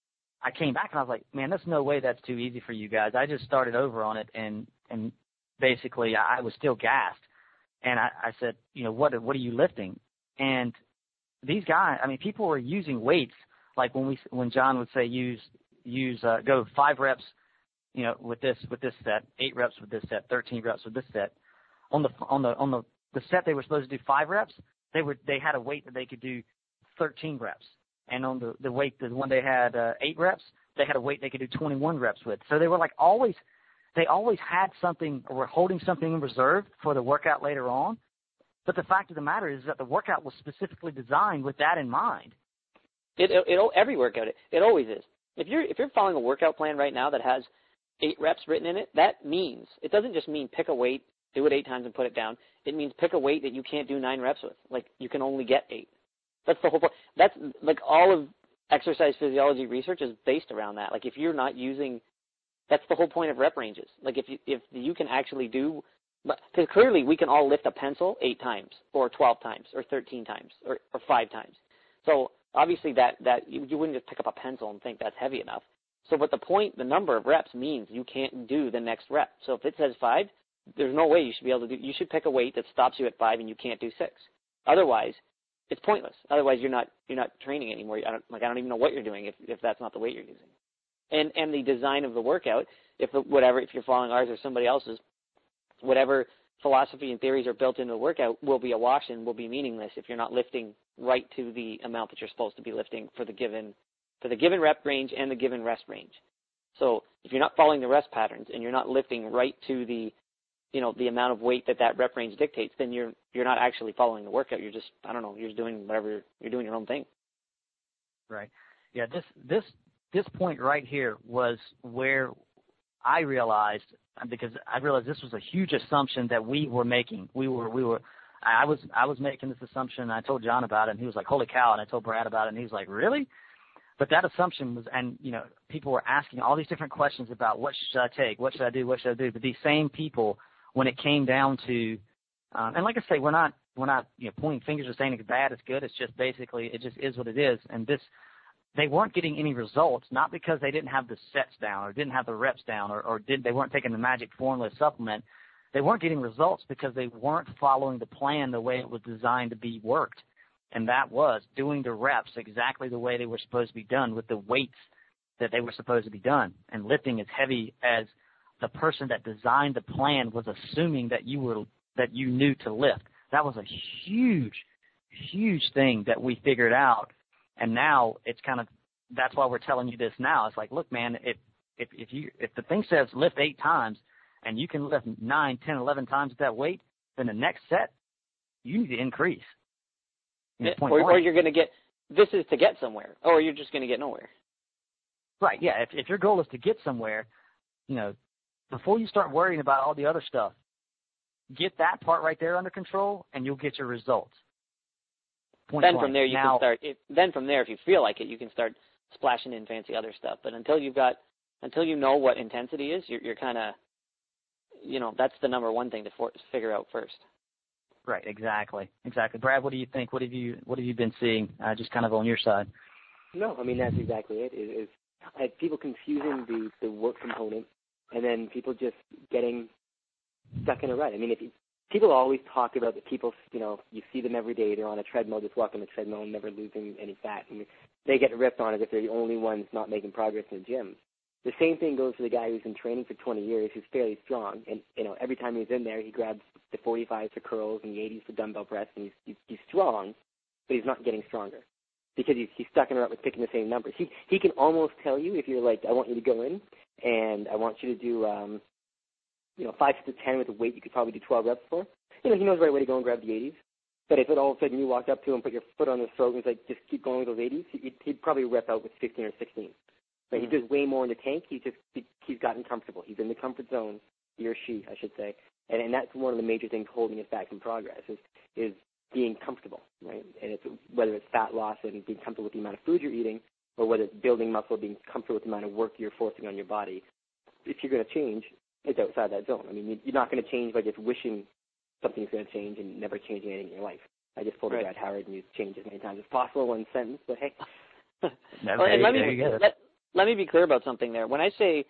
I came back and I was like, man, there's no way that's too easy for you guys. I just started over on it and, and basically I was still gassed. And I, I said, you know, what, what are you lifting? And these guys, I mean, people were using weights like when we, when John would say use, use, uh, go five reps, you know, with this, with this set, eight reps with this set, thirteen reps with this set. On the, on the, on the, the set they were supposed to do five reps, they were, they had a weight that they could do thirteen reps. And on the, the weight, the one they had uh, eight reps, they had a weight they could do twenty-one reps with. So they were like always, they always had something or were holding something in reserve for the workout later on. But the fact of the matter is that the workout was specifically designed with that in mind. It, it, it every workout, it, it always is. If you're, if you're following a workout plan right now that has eight reps written in it, that means, it doesn't just mean pick a weight, do it eight times and put it down. It means pick a weight that you can't do nine reps with. Like you can only get eight. That's the whole point. That's like all of exercise physiology research is based around that. Like if you're not using, that's the whole point of rep ranges. Like if you, if you can actually do, because clearly we can all lift a pencil eight times or twelve times or thirteen times or, or five times. So obviously that, that you, you wouldn't just pick up a pencil and think that's heavy enough. So but the point, the number of reps means you can't do the next rep. So if it says five, there's no way you should be able to do, you should pick a weight that stops you at five and you can't do six. Otherwise, it's pointless. Otherwise, you're not you're not training anymore. I don't, like I don't even know what you're doing if, if that's not the weight you're using. And and the design of the workout, if the, whatever if you're following ours or somebody else's, whatever philosophy and theories are built into the workout will be a wash and will be meaningless if you're not lifting right to the amount that you're supposed to be lifting for the given for the given rep range and the given rest range. So if you're not following the rest patterns and you're not lifting right to the you know, the amount of weight that that rep range dictates, then you're you're not actually following the workout. You're just, I don't know, you're just doing whatever, you're doing your own thing. Right. Yeah, this this this point right here was where I realized, because I realized this was a huge assumption that we were making. We were we were I was I was making this assumption and I told John about it and he was like, holy cow, and I told Brad about it and he was like, really? But that assumption was, and you know, people were asking all these different questions about what should I take, what should I do, what should I do? But these same people, when it came down to, um, and like I say, we're not, we're not, you know, pointing fingers or saying it's bad, it's good. It's just basically, it just is what it is. And this, they weren't getting any results, not because they didn't have the sets down or didn't have the reps down or, or did, they weren't taking the magic formula supplement. They weren't getting results because they weren't following the plan the way it was designed to be worked. And that was doing the reps exactly the way they were supposed to be done with the weights that they were supposed to be done and lifting as heavy as the person that designed the plan was assuming that you were, that you knew to lift. That was a huge, huge thing that we figured out. And now it's kind of, that's why we're telling you this now. It's like, look, man, if, if, if you, if the thing says lift eight times and you can lift nine, ten, eleven times at that weight, then the next set, you need to increase. You know, or, or you're going to get, this is to get somewhere, or you're just going to get nowhere. Right, yeah. If, if your goal is to get somewhere, you know, before you start worrying about all the other stuff, get that part right there under control, and you'll get your results. Point then blank. from there you now, can start. If, then from there, if you feel like it, you can start splashing in fancy other stuff. But until you've got, until you know what intensity is, you're, you're kind of, you know, that's the number one thing to for, figure out first. Right, exactly, exactly. Brad, what do you think? What have you, what have you been seeing, uh, just kind of on your side? No, I mean that's exactly it. Is, is uh, people confusing the the work component, and then people just getting stuck in a rut. I mean, if you, people always talk about the people, you know, you see them every day. They're on a treadmill, just walking the treadmill, and never losing any fat. And they get ripped on as if they're the only ones not making progress in the gym. The same thing goes for the guy who's been training for twenty years, who's fairly strong, and you know every time he's in there, he grabs the forty-fives for curls and the eighties for dumbbell press, and he's he's, he's strong, but he's not getting stronger because he's he's stuck in a rut with picking the same numbers. He he can almost tell you if you're like, I want you to go in and I want you to do um, you know five to ten with a weight you could probably do twelve reps for. You know he knows the right way to go and grab the eighties. But if it all of a sudden you walked up to him, put your foot on his throat, and he's like, just keep going with those eighties, he'd, he'd probably rep out with fifteen or sixteen. But mm-hmm. He does way more in the tank. He just he, he's gotten comfortable. He's in the comfort zone. He or she, I should say, and and that's one of the major things holding us back from progress is is being comfortable, right? And it's whether it's fat loss and being comfortable with the amount of food you're eating, or whether it's building muscle, being comfortable with the amount of work you're forcing on your body. If you're going to change, it's outside that zone. I mean, you're not going to change by just wishing something's going to change and never changing anything in your life. I just told right. Brad Howard and used change as many times as possible in one sentence, but hey. well, and let me let, let me be clear about something there. When I say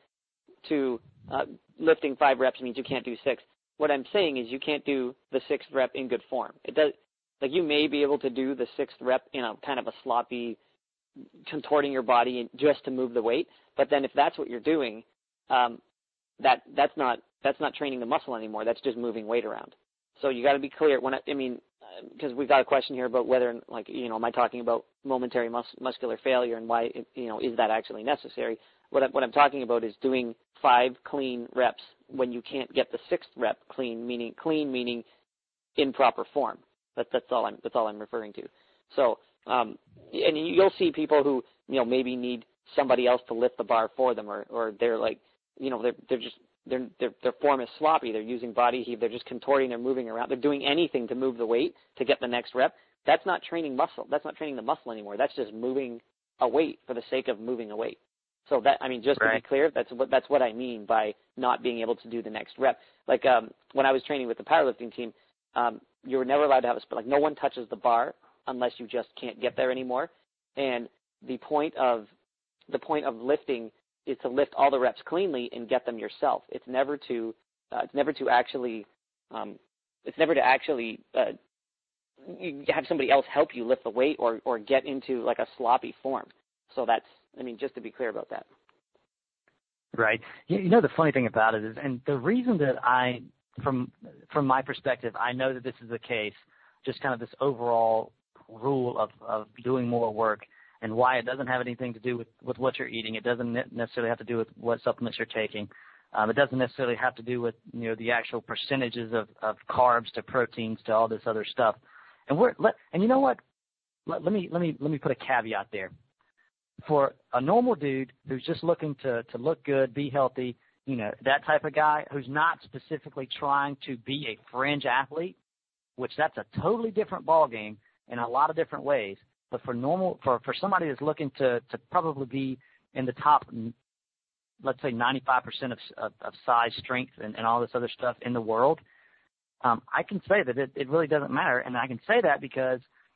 to uh, lifting five reps means you can't do six, what I'm saying is you can't do the sixth rep in good form. It does like you may be able to do the sixth rep in a kind of a sloppy, contorting your body just to move the weight, but then if that's what you're doing, um, that that's not that's not training the muscle anymore. That's just moving weight around. So you got to be clear. When I, I mean. Because we've got a question here about whether, like, you know, am I talking about momentary mus- muscular failure and why, it, you know, is that actually necessary? What, I, what I'm talking about is doing five clean reps when you can't get the sixth rep clean, meaning clean meaning in proper form. That, that's all I'm that's all I'm referring to. So, um, and you'll see people who, you know, maybe need somebody else to lift the bar for them, or, or they're like, you know, they're they're just. Their, their, their form is sloppy. They're using body heat. They're just contorting. They're moving around. They're doing anything to move the weight to get the next rep. That's not training muscle. That's not training the muscle anymore. That's just moving a weight for the sake of moving a weight. So that, I mean, just right. to be clear, that's what that's what I mean by not being able to do the next rep. Like um, when I was training with the powerlifting team, um, you were never allowed to have a like no one touches the bar unless you just can't get there anymore. And the point of the point of lifting is to lift all the reps cleanly and get them yourself. It's never to, uh, it's never to actually, um, it's never to actually uh, have somebody else help you lift the weight or or get into like a sloppy form. So that's, I mean, just to be clear about that. Right. You know, the funny thing about it is, and the reason that I, from from my perspective, I know that this is the case, just kind of this overall rule of of doing more work. And why it doesn't have anything to do with, with what you're eating. It doesn't necessarily have to do with what supplements you're taking. Um, it doesn't necessarily have to do with, you know, the actual percentages of, of carbs to proteins to all this other stuff. And we're let, and you know what? Let, let me let me let me put a caveat there. For a normal dude who's just looking to to look good, be healthy, you know, that type of guy who's not specifically trying to be a fringe athlete, which that's a totally different ballgame in a lot of different ways. But for normal, for, for somebody that's looking to, to probably be in the top, let's say ninety-five percent of, of, of size, strength, and, and all this other stuff in the world, um, I can say that it, it really doesn't matter. And I can say that because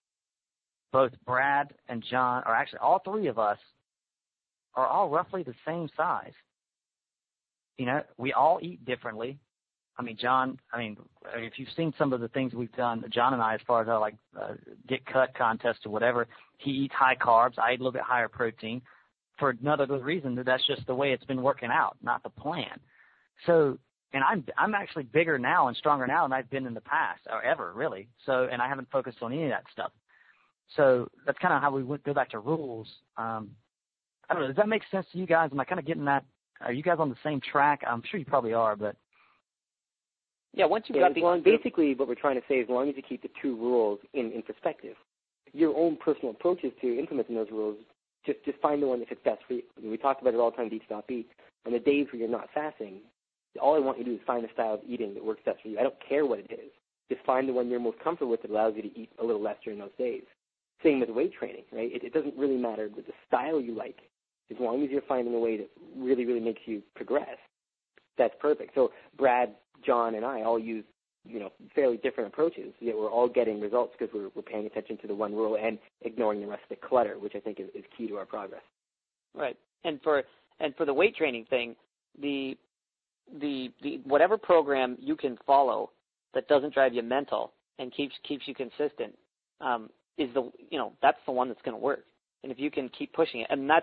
both Brad and John, or actually all three of us, are all roughly the same size. You know, we all eat differently. I mean, John, I mean, if you've seen some of the things we've done, John and I, as far as our, like, uh, get cut contest or whatever, he eats high carbs. I eat a little bit higher protein for another good reason. That that's just the way it's been working out, not the plan. So, and I'm, I'm actually bigger now and stronger now than I've been in the past or ever, really. So, and I haven't focused on any of that stuff. So that's kind of how we went, go back to rules. Um, I don't know. Does that make sense to you guys? Am I kind of getting that? Are you guys on the same track? I'm sure you probably are, but. Yeah, once you've yeah, got the long, basically what we're trying to say is as long as you keep the two rules in, in perspective, your own personal approaches to implementing those rules, just just find the one that fits best for you. I mean, we talked about it all the time, eat, stop, eat. On the days where you're not fasting, all I want you to do is find a style of eating that works best for you. I don't care what it is. Just find the one you're most comfortable with that allows you to eat a little less during those days. Same with weight training, right? It, it doesn't really matter with the style you like. As long as you're finding a way that really, really makes you progress, that's perfect. So Brad, John, and I all use, you know, fairly different approaches, yet we're all getting results because we're, we're paying attention to the one rule and ignoring the rest of the clutter, which I think is, is key to our progress. Right. And for and for the weight training thing, the the the whatever program you can follow that doesn't drive you mental and keeps keeps you consistent um, is the you know that's the one that's going to work. And if you can keep pushing it, and that's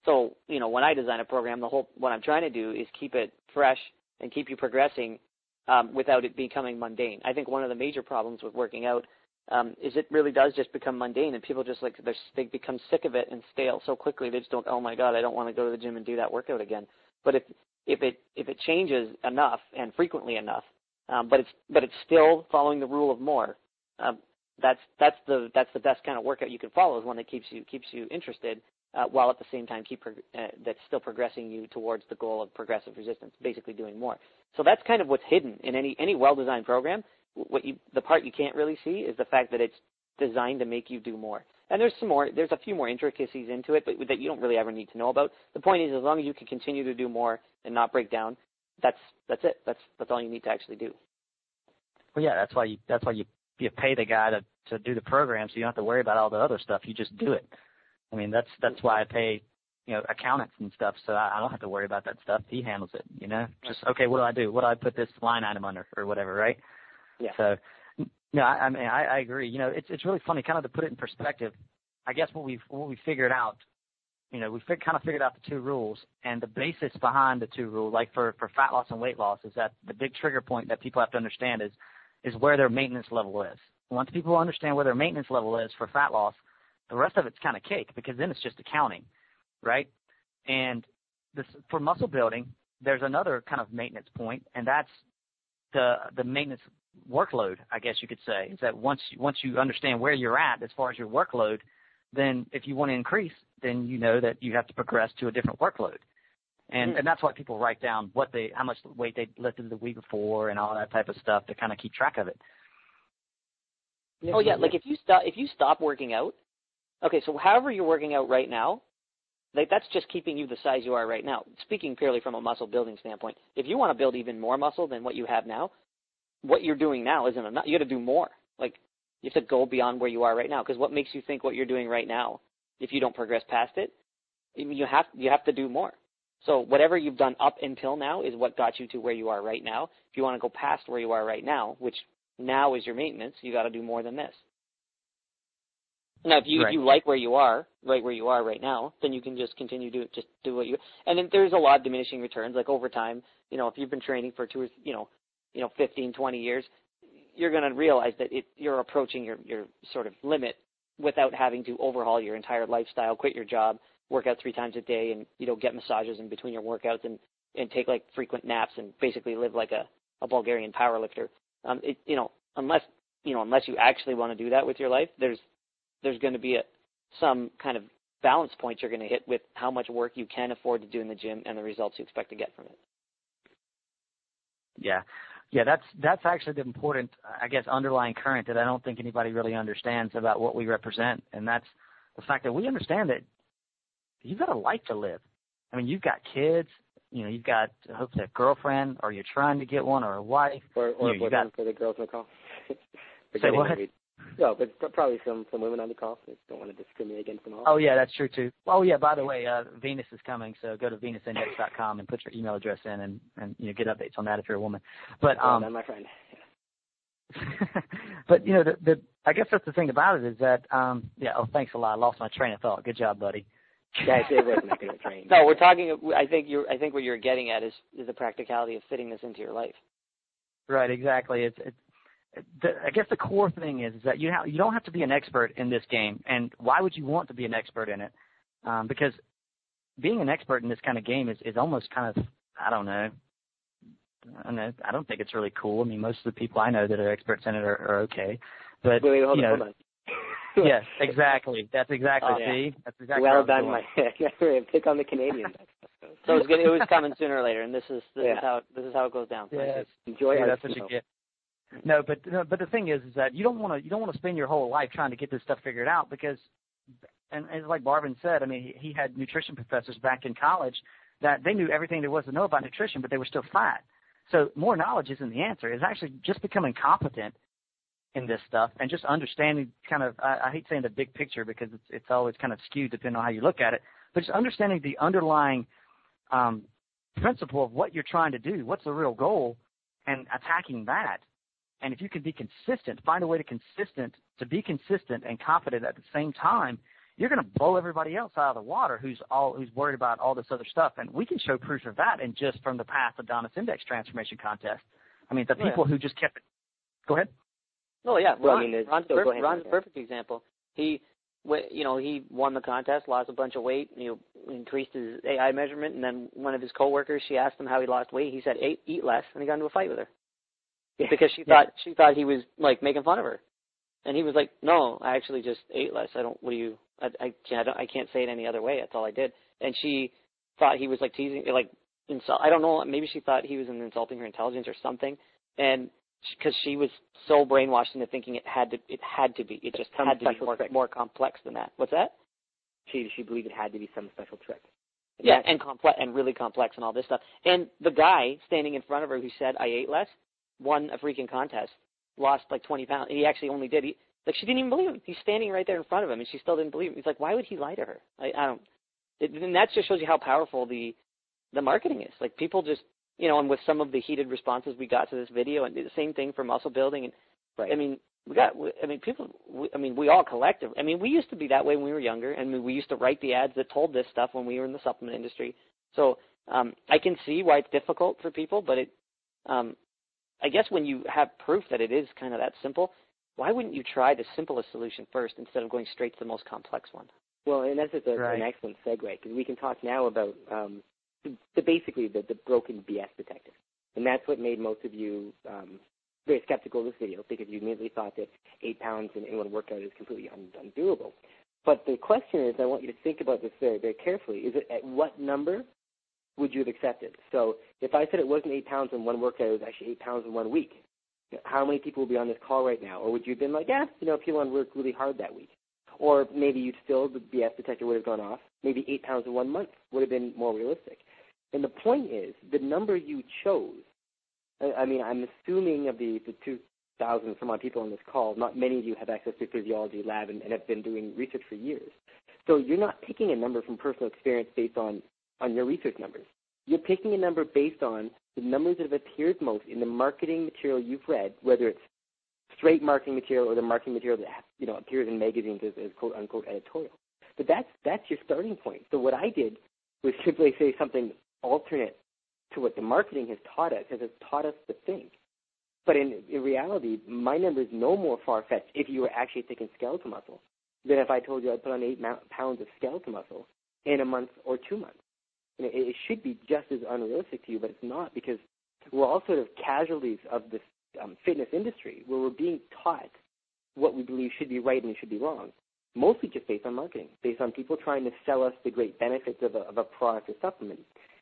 So, you know, when I design a program, the whole what I'm trying to do is keep it fresh and keep you progressing um, without it becoming mundane. I think one of the major problems with working out um, is it really does just become mundane, and people just like they're, they become sick of it and stale so quickly. They just don't. Oh my God, I don't want to go to the gym and do that workout again. But if if it if it changes enough and frequently enough, um, but it's but it's still following the rule of more. Um, that's that's the that's the best kind of workout you can follow, is one that keeps you keeps you interested. Uh, while at the same time keep prog- uh, that's still progressing you towards the goal of progressive resistance, basically doing more. So that's kind of what's hidden in any any well-designed program. What you the part you can't really see is the fact that it's designed to make you do more. And there's some more, there's a few more intricacies into it, but that you don't really ever need to know about. The point is, as long as you can continue to do more and not break down, that's that's it. That's that's all you need to actually do. Well, yeah, that's why you that's why you you pay the guy to to do the program, so you don't have to worry about all the other stuff. You just do it. I mean, that's that's why I pay, you know, accountants and stuff, so I, I don't have to worry about that stuff. He handles it, you know. Just, okay, what do I do? What do I put this line item under or whatever, right? Yeah. So, no, I, I mean, I, I agree. You know, it's it's really funny, kind of to put it in perspective. I guess what we've what we figured out, you know, we fig- kind of figured out the two rules, and the basis behind the two rules, like for, for fat loss and weight loss, is that the big trigger point that people have to understand is is where their maintenance level is. Once people understand where their maintenance level is for fat loss, the rest of it's kind of cake, because then it's just accounting, right? And this, for muscle building, there's another kind of maintenance point, and that's the the maintenance workload, I guess you could say. Is that once once you understand where you're at as far as your workload, then if you want to increase, then you know that you have to progress to a different workload. And mm. and that's why people write down what they how much weight they lifted the week before and all that type of stuff to kind of keep track of it. Oh yeah, like if you stop if you stop working out. Okay, so however you're working out right now, like that's just keeping you the size you are right now. Speaking purely from a muscle building standpoint, if you want to build even more muscle than what you have now, what you're doing now isn't enough. You got to do more. Like you have to go beyond where you are right now, because what makes you think what you're doing right now, if you don't progress past it, you have you have to do more. So whatever you've done up until now is what got you to where you are right now. If you want to go past where you are right now, which now is your maintenance, you got to do more than this. Now, if you, right. if you like where you are, right where you are right now, then you can just continue to just do what you. And then there's a lot of diminishing returns. Like over time, you know, if you've been training for two or you know, you know, fifteen, twenty years, you're going to realize that it, you're approaching your your sort of limit without having to overhaul your entire lifestyle, quit your job, work out three times a day, and you know, get massages in between your workouts, and and take like frequent naps, and basically live like a a Bulgarian powerlifter. Um, it, you know, unless you know, unless you actually want to do that with your life, there's there's going to be a, some kind of balance point you're going to hit with how much work you can afford to do in the gym and the results you expect to get from it. Yeah. Yeah, that's that's actually the important, I guess, underlying current that I don't think anybody really understands about what we represent, and that's the fact that we understand that you've got a life to live. I mean, you've got kids, you know, you've got hopefully a girlfriend, or you're trying to get one, or a wife. Or, or you know, you got, for the girls on the call. Say what? Married. No, but probably some, some women on the call. So don't want to discriminate against them all. Oh, yeah, that's true, too. Oh, yeah, by the way, uh, Venus is coming, so go to venus index dot com and put your email address in and, and you know, get updates on that if you're a woman. But um, well, my friend. But, you know, the, the I guess that's the thing about it is that, um, yeah, oh, thanks a lot. I lost my train of thought. Good job, buddy. Yeah, it wasn't a good train. No, we're talking, I think you're, I think what you're getting at is, is the practicality of fitting this into your life. Right, exactly. It's, it's, The, I guess the core thing is, is that you ha- you don't have to be an expert in this game, and why would you want to be an expert in it? Um, because being an expert in this kind of game is, is almost kind of, I don't know, I don't know, I don't think it's really cool. I mean, most of the people I know that are experts in it are, are okay, but wait, wait, hold you on, know, hold on. yes, exactly. That's exactly. Oh, yeah. See, that's exactly. Well done, my pick on the Canadians. So it was, good, it was coming sooner or later, and this is this yeah. is how this is how it goes down. Yeah, enjoy. Yeah, that's what you get. No, but no, but the thing is, is that you don't want to you don't want to spend your whole life trying to get this stuff figured out, because, and, and like Barvin said, I mean, he, he had nutrition professors back in college that they knew everything there was to know about nutrition, but they were still fat. So more knowledge isn't the answer. It's actually just becoming competent in this stuff and just understanding kind of, I, I hate saying the big picture because it's, it's always kind of skewed depending on how you look at it, but just understanding the underlying um, principle of what you're trying to do, what's the real goal, and attacking that. And if you can be consistent, find a way to consistent, to be consistent and confident at the same time, you're going to blow everybody else out of the water who's all who's worried about all this other stuff. And we can show proof of that in just from the past Adonis Index transformation contest. I mean, the people oh, yeah. who just kept it. Go ahead. Oh, yeah. Well, Ron, I mean, Ron's, so per- ahead, Ron's yeah. a perfect example. He, you know, he won the contest, lost a bunch of weight, you know, increased his A I measurement, and then one of his coworkers, she asked him how he lost weight. He said, eat, eat less, and he got into a fight with her. Yeah. Because she Yeah. thought she thought he was, like, making fun of her. And he was like, no, I actually just ate less. I don't, what do you, I, I, can't, I, don't, I can't say it any other way. That's all I did. And she thought he was, like, teasing, like, insult. I don't know, maybe she thought he was insulting her intelligence or something. And because she was so brainwashed into thinking it had to, it had to be, it just Some had to be special more, trick. more complex than that. What's that? She she believed it had to be some special trick. And Yeah, that- and complex and really complex and all this stuff. And the guy standing in front of her who said I ate less won a freaking contest, lost like twenty pounds. He actually only did. He, like she didn't even believe him. He's standing right there in front of him, and she still didn't believe him. He's like, why would he lie to her? I, I don't. It, and that just shows you how powerful the the marketing is. Like people just, you know, and with some of the heated responses we got to this video, and the same thing for muscle building. And right. I mean, we got. I mean, people. We, I mean, we all collective. I mean, we used to be that way when we were younger, and we used to write the ads that told this stuff when we were in the supplement industry. So um, I can see why it's difficult for people, but it. Um, I guess when you have proof that it is kind of that simple, why wouldn't you try the simplest solution first instead of going straight to the most complex one? Well, and that's just a, Right. an excellent segue because we can talk now about um, the, the basically the, the broken B S detector, and that's what made most of you um, very skeptical of this video because you immediately thought that eight pounds in, in one workout is completely un, undoable. But the question is, I want you to think about this very, very carefully. Is it at what number would you have accepted? So if I said it wasn't eight pounds in one workout, it was actually eight pounds in one week, how many people would be on this call right now? Or would you have been like, yeah, you know, people worked really hard that week? Or maybe you'd still, the B S detector would have gone off. Maybe eight pounds in one month would have been more realistic. And the point is, the number you chose, I, I mean, I'm assuming of the, the two thousand some odd people on this call, not many of you have access to a physiology lab and, and have been doing research for years. So you're not picking a number from personal experience based on, on your research numbers. You're picking a number based on the numbers that have appeared most in the marketing material you've read, whether it's straight marketing material or the marketing material that, you know, appears in magazines as, as quote unquote editorial. But that's that's your starting point. So what I did was simply say something alternate to what the marketing has taught us, has taught us to think. But in, in reality, my number is no more far-fetched if you were actually taking skeletal muscle than if I told you I'd put on eight pounds of skeletal muscle in a month or two months. You know, it, it should be just as unrealistic to you, but it's not because we're all sort of casualties of this um, fitness industry where we're being taught what we believe should be right and should be wrong, mostly just based on marketing, based on people trying to sell us the great benefits of a, of a product or supplement.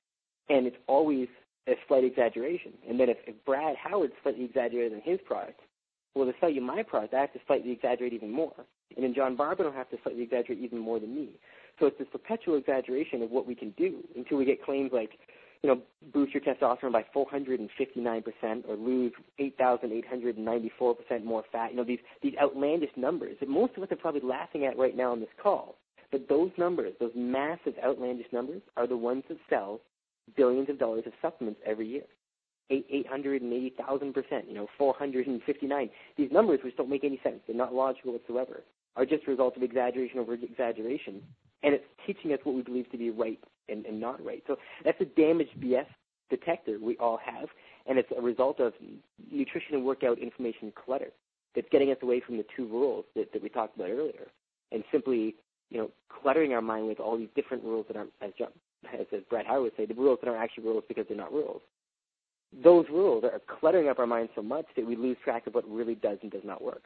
And it's always a slight exaggeration. And then if, if Brad Howard slightly exaggerated in his product, well, to sell you my product, I have to slightly exaggerate even more. And then John Barber will have to slightly exaggerate even more than me. So it's this perpetual exaggeration of what we can do until we get claims like, you know, boost your testosterone by four hundred fifty-nine percent or lose eight thousand eight hundred ninety-four percent more fat. You know, these, these outlandish numbers that most of us are probably laughing at right now on this call. But those numbers, those massive outlandish numbers, are the ones that sell billions of dollars of supplements every year. eight hundred eighty thousand percent, you know, four hundred fifty-nine. These numbers, which don't make any sense, they're not logical whatsoever, are just a result of exaggeration over exaggeration. And it's teaching us what we believe to be right and, and not right. So that's a damaged B S detector we all have, and it's a result of nutrition and workout information clutter that's getting us away from the two rules that, that we talked about earlier, and simply, you know, cluttering our mind with all these different rules that aren't, as, John, as, as Brad Howard would say, the rules that aren't actually rules because they're not rules. Those rules are cluttering up our minds so much that we lose track of what really does and does not work.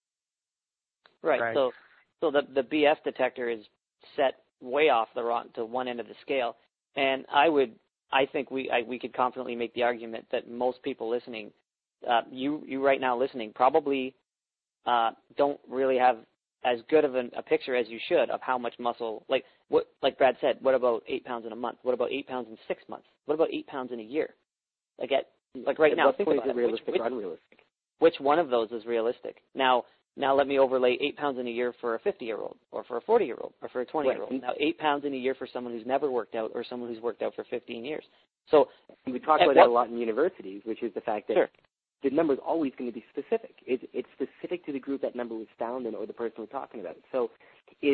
Right. Right. So, so the the B S detector is set way off the wrong to one end of the scale, and I would, I think we I, we could confidently make the argument that most people listening, uh, you you right now listening, probably uh, don't really have as good of an, a picture as you should of how much muscle. Like what, like Brad said, what about eight pounds in a month? What about eight pounds in six months? What about eight pounds in a year? Like at like right At now, what think point about is it it. realistic Which, which, or unrealistic? which one of those is realistic? Now, now let me overlay eight pounds in a year for a fifty-year-old or for a forty-year-old or for a twenty-year-old. Right. Now, eight pounds in a year for someone who's never worked out or someone who's worked out for fifteen years. So we talk at about what, that a lot in universities, which is the fact that sure. the number is always going to be specific. It's, it's specific to the group that number was found in or the person we're talking about. So is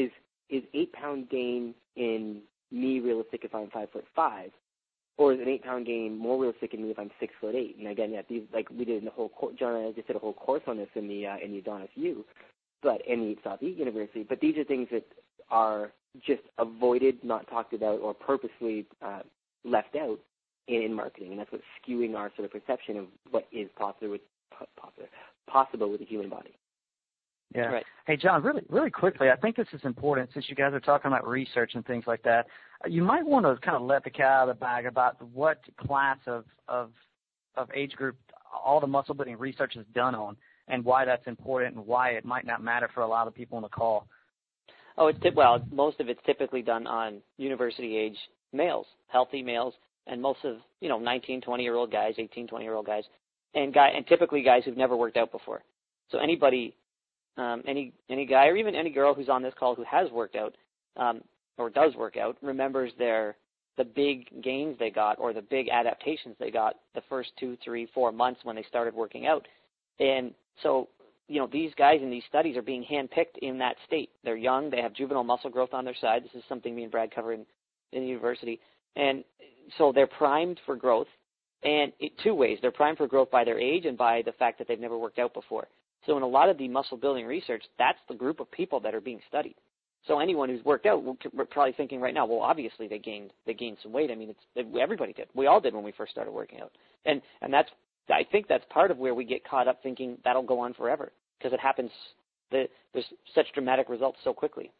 is eight pound gain in me realistic if I'm five foot five, or is an eight pound gain more realistic in me if I'm six foot eight? And again, yeah, these like we did in the whole course. John and I just did a whole course on this in the uh, in the Adonis U, but in the South East University. But these are things that are just avoided, not talked about, or purposely uh, left out in, in marketing, and that's what's skewing our sort of perception of what is possible with possible possible with the human body. Yeah. Right. Hey, John, really, really quickly, I think this is important since you guys are talking about research and things like that. You might want to kind of let the cat out of the bag about what class of of of age group all the muscle building research is done on, and why that's important, and why it might not matter for a lot of people on the call. Oh, it's tip- well, most of it's typically done on university age males, healthy males, and most of you know nineteen, twenty year old guys, eighteen, twenty year old guys, and guy and typically guys who've never worked out before. So anybody. Um, any any guy or even any girl who's on this call who has worked out um, or does work out remembers their the big gains they got or the big adaptations they got the first two, three, four months when they started working out. And so, you know, these guys in these studies are being handpicked in that state. They're young. They have juvenile muscle growth on their side. This is something me and Brad cover in, in the university. And so they're primed for growth. And it, two ways. They're primed for growth by their age and by the fact that they've never worked out before. So in a lot of the muscle building research, that's the group of people that are being studied. So anyone who's worked out, we're probably thinking right now, well, obviously they gained they gained some weight. I mean, it's everybody did. We all did when we first started working out, and and that's I think that's part of where we get caught up thinking that'll go on forever because it happens. The, there's such dramatic results so quickly.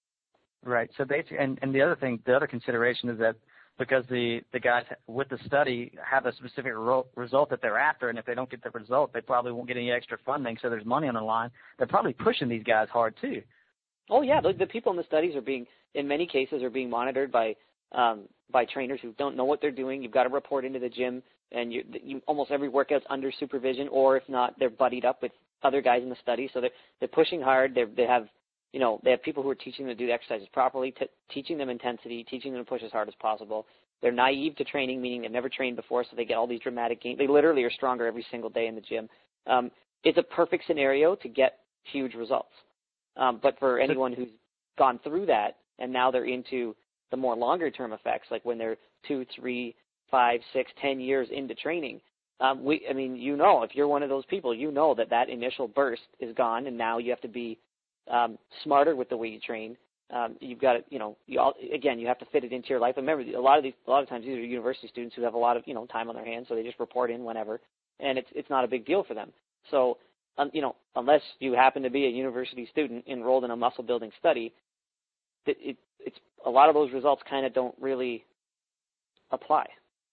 Right. So basically, and and the other thing, the other consideration is that because the, the guys with the study have a specific ro- result that they're after, and if they don't get the result, they probably won't get any extra funding, so there's money on the line. They're probably pushing these guys hard, too. Oh, yeah. The, the people in the studies are being, in many cases, are being monitored by um, by trainers who don't know what they're doing. You've got to report into the gym, and you, you, almost every workout's under supervision, or if not, they're buddied up with other guys in the study. So they're, they're pushing hard. They're, they have You know, they have people who are teaching them to do the exercises properly, t- teaching them intensity, teaching them to push as hard as possible. They're naive to training, meaning they've never trained before, so they get all these dramatic gains. They literally are stronger every single day in the gym. Um, it's a perfect scenario to get huge results. Um, but for anyone who's gone through that and now they're into the more longer-term effects, like when they're two, three, five, six, ten years into training, um, we, I mean, you know, if you're one of those people, you know that that initial burst is gone, and now you have to be Um, smarter with the way you train. Um, you've got to, you know, you all, again, you have to fit it into your life. And remember, a lot of these, a lot of times these are university students who have a lot of, you know, time on their hands, so they just report in whenever, and it's it's not a big deal for them. So, um, you know, unless you happen to be a university student enrolled in a muscle building study, it, it it's a lot of those results kind of don't really apply.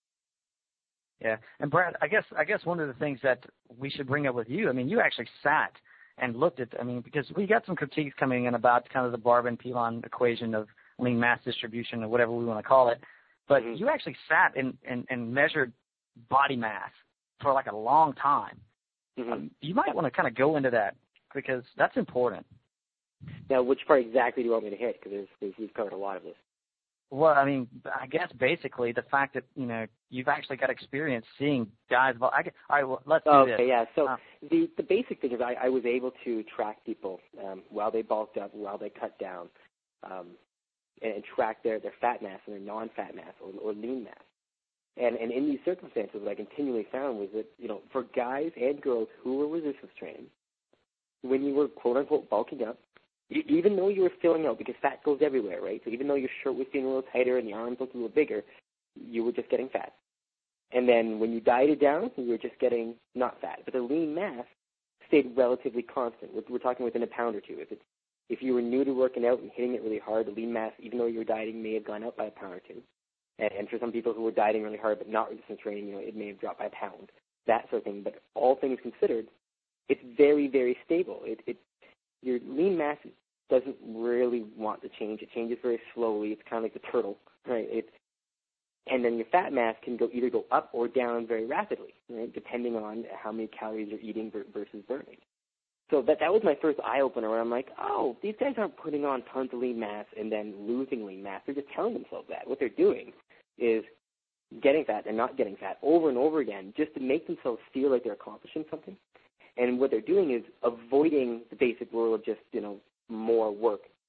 Yeah, and Brad, I guess I guess one of the things that we should bring up with you, I mean, you actually sat and looked at, I mean, because we got some critiques coming in about kind of the Barban-Pilon equation of lean mass distribution or whatever we want to call it. But mm-hmm. you actually sat and, and, and measured body mass for like a long time. Mm-hmm. Um, you might want to kind of go into that because that's important. Now, which part exactly do you want me to hit? Because we've covered a lot of this. Well, I mean, I guess basically the fact that, you know, you've actually got experience seeing guys. Well, I, all right, well, let's do okay, this. Okay, yeah. So uh, the, the basic thing is I, I was able to track people um, while they bulked up, while they cut down, um, and, and track their, their fat mass and their non-fat mass or, or lean mass. And, and in these circumstances, what I continually found was that, you know, for guys and girls who were resistance training, when you were, quote-unquote, bulking up, even though you were filling out, because fat goes everywhere, right? So even though your shirt was getting a little tighter and the arms looked a little bigger, you were just getting fat. And then when you dieted down, you were just getting not fat. But the lean mass stayed relatively constant. We're, we're talking within a pound or two. If it's if you were new to working out and hitting it really hard, the lean mass, even though you were dieting, may have gone up by a pound or two. And, and for some people who were dieting really hard but not resistance training, you know, it may have dropped by a pound. That sort of thing. But all things considered, it's very, very stable. It, it your lean mass doesn't really want to change. It changes very slowly. It's kind of like the turtle, right? It, and then your fat mass can go either go up or down very rapidly, right? Depending on how many calories you're eating versus burning. So that that was my first eye opener, where I'm like, oh, these guys aren't putting on tons of lean mass and then losing lean mass. They're just telling themselves that. What they're doing is getting fat and not getting fat over and over again, just to make themselves feel like they're accomplishing something. And what they're doing is avoiding the basic rule of just, you know, more work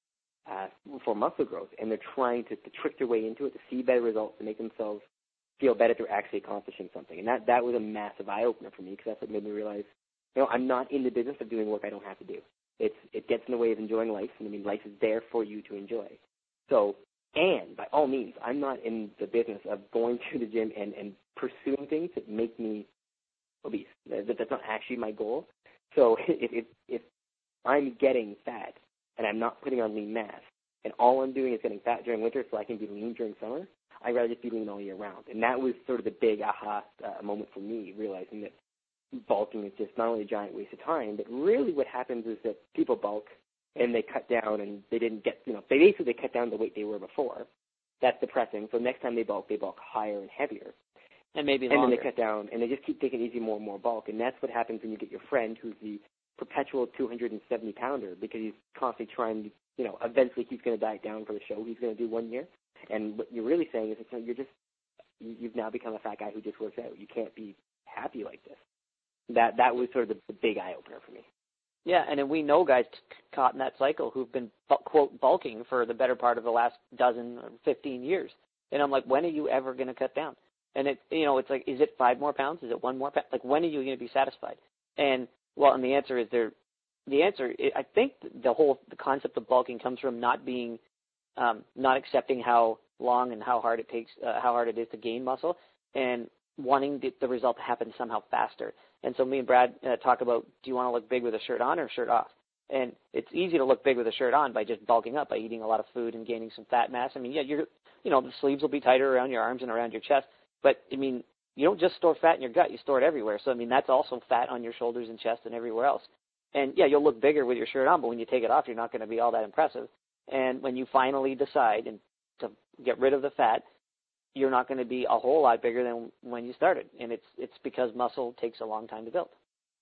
uh, for muscle growth, and they're trying to, to trick their way into it to see better results, to make themselves feel better they're actually accomplishing something. And that, that was a massive eye-opener for me, because that's what made me realize, you know, I'm not in the business of doing work I don't have to do. It's, it gets in the way of enjoying life, and I mean, life is there for you to enjoy. So, and by all means, I'm not in the business of going to the gym and, and pursuing things that make me obese. That, that's not actually my goal. So if, if, if I'm getting fat and I'm not putting on lean mass, and all I'm doing is getting fat during winter so I can be lean during summer, I'd rather just be lean all year round. And that was sort of the big aha uh, moment for me, realizing that bulking is just not only a giant waste of time, but really what happens is that people bulk and they cut down and they didn't get, you know, they basically they cut down the weight they were before. That's depressing. So next time they bulk, they bulk higher and heavier. And maybe longer. And then they cut down and they just keep taking easy more and more bulk. And that's what happens when you get your friend who's the perpetual two hundred seventy pounder, because he's constantly trying to, you know, eventually he's going to diet down for the show he's going to do one year. And what you're really saying is that, you know, you're just, you've now become a fat guy who just works out. You can't be happy like this. That that was sort of the, the big eye opener for me. Yeah, and then we know guys t- caught in that cycle who've been, quote, bulking for the better part of the last dozen or fifteen years. And I'm like, when are you ever going to cut down? And it, you know, it's like, is it five more pounds? Is it one more pound? Like, when are you going to be satisfied? And, well, and the answer is there, the answer, I think the whole, the concept of bulking comes from not being, um, not accepting how long and how hard it takes, uh, how hard it is to gain muscle, and wanting the, the result to happen somehow faster. And so me and Brad uh, talk about, do you want to look big with a shirt on or shirt off? And it's easy to look big with a shirt on by just bulking up, by eating a lot of food and gaining some fat mass. I mean, yeah, you're, you know, the sleeves will be tighter around your arms and around your chest. But, I mean, you don't just store fat in your gut, you store it everywhere. So, I mean, that's also fat on your shoulders and chest and everywhere else. And, yeah, you'll look bigger with your shirt on, but when you take it off, you're not going to be all that impressive. And when you finally decide and to get rid of the fat, you're not going to be a whole lot bigger than when you started. And it's it's because muscle takes a long time to build.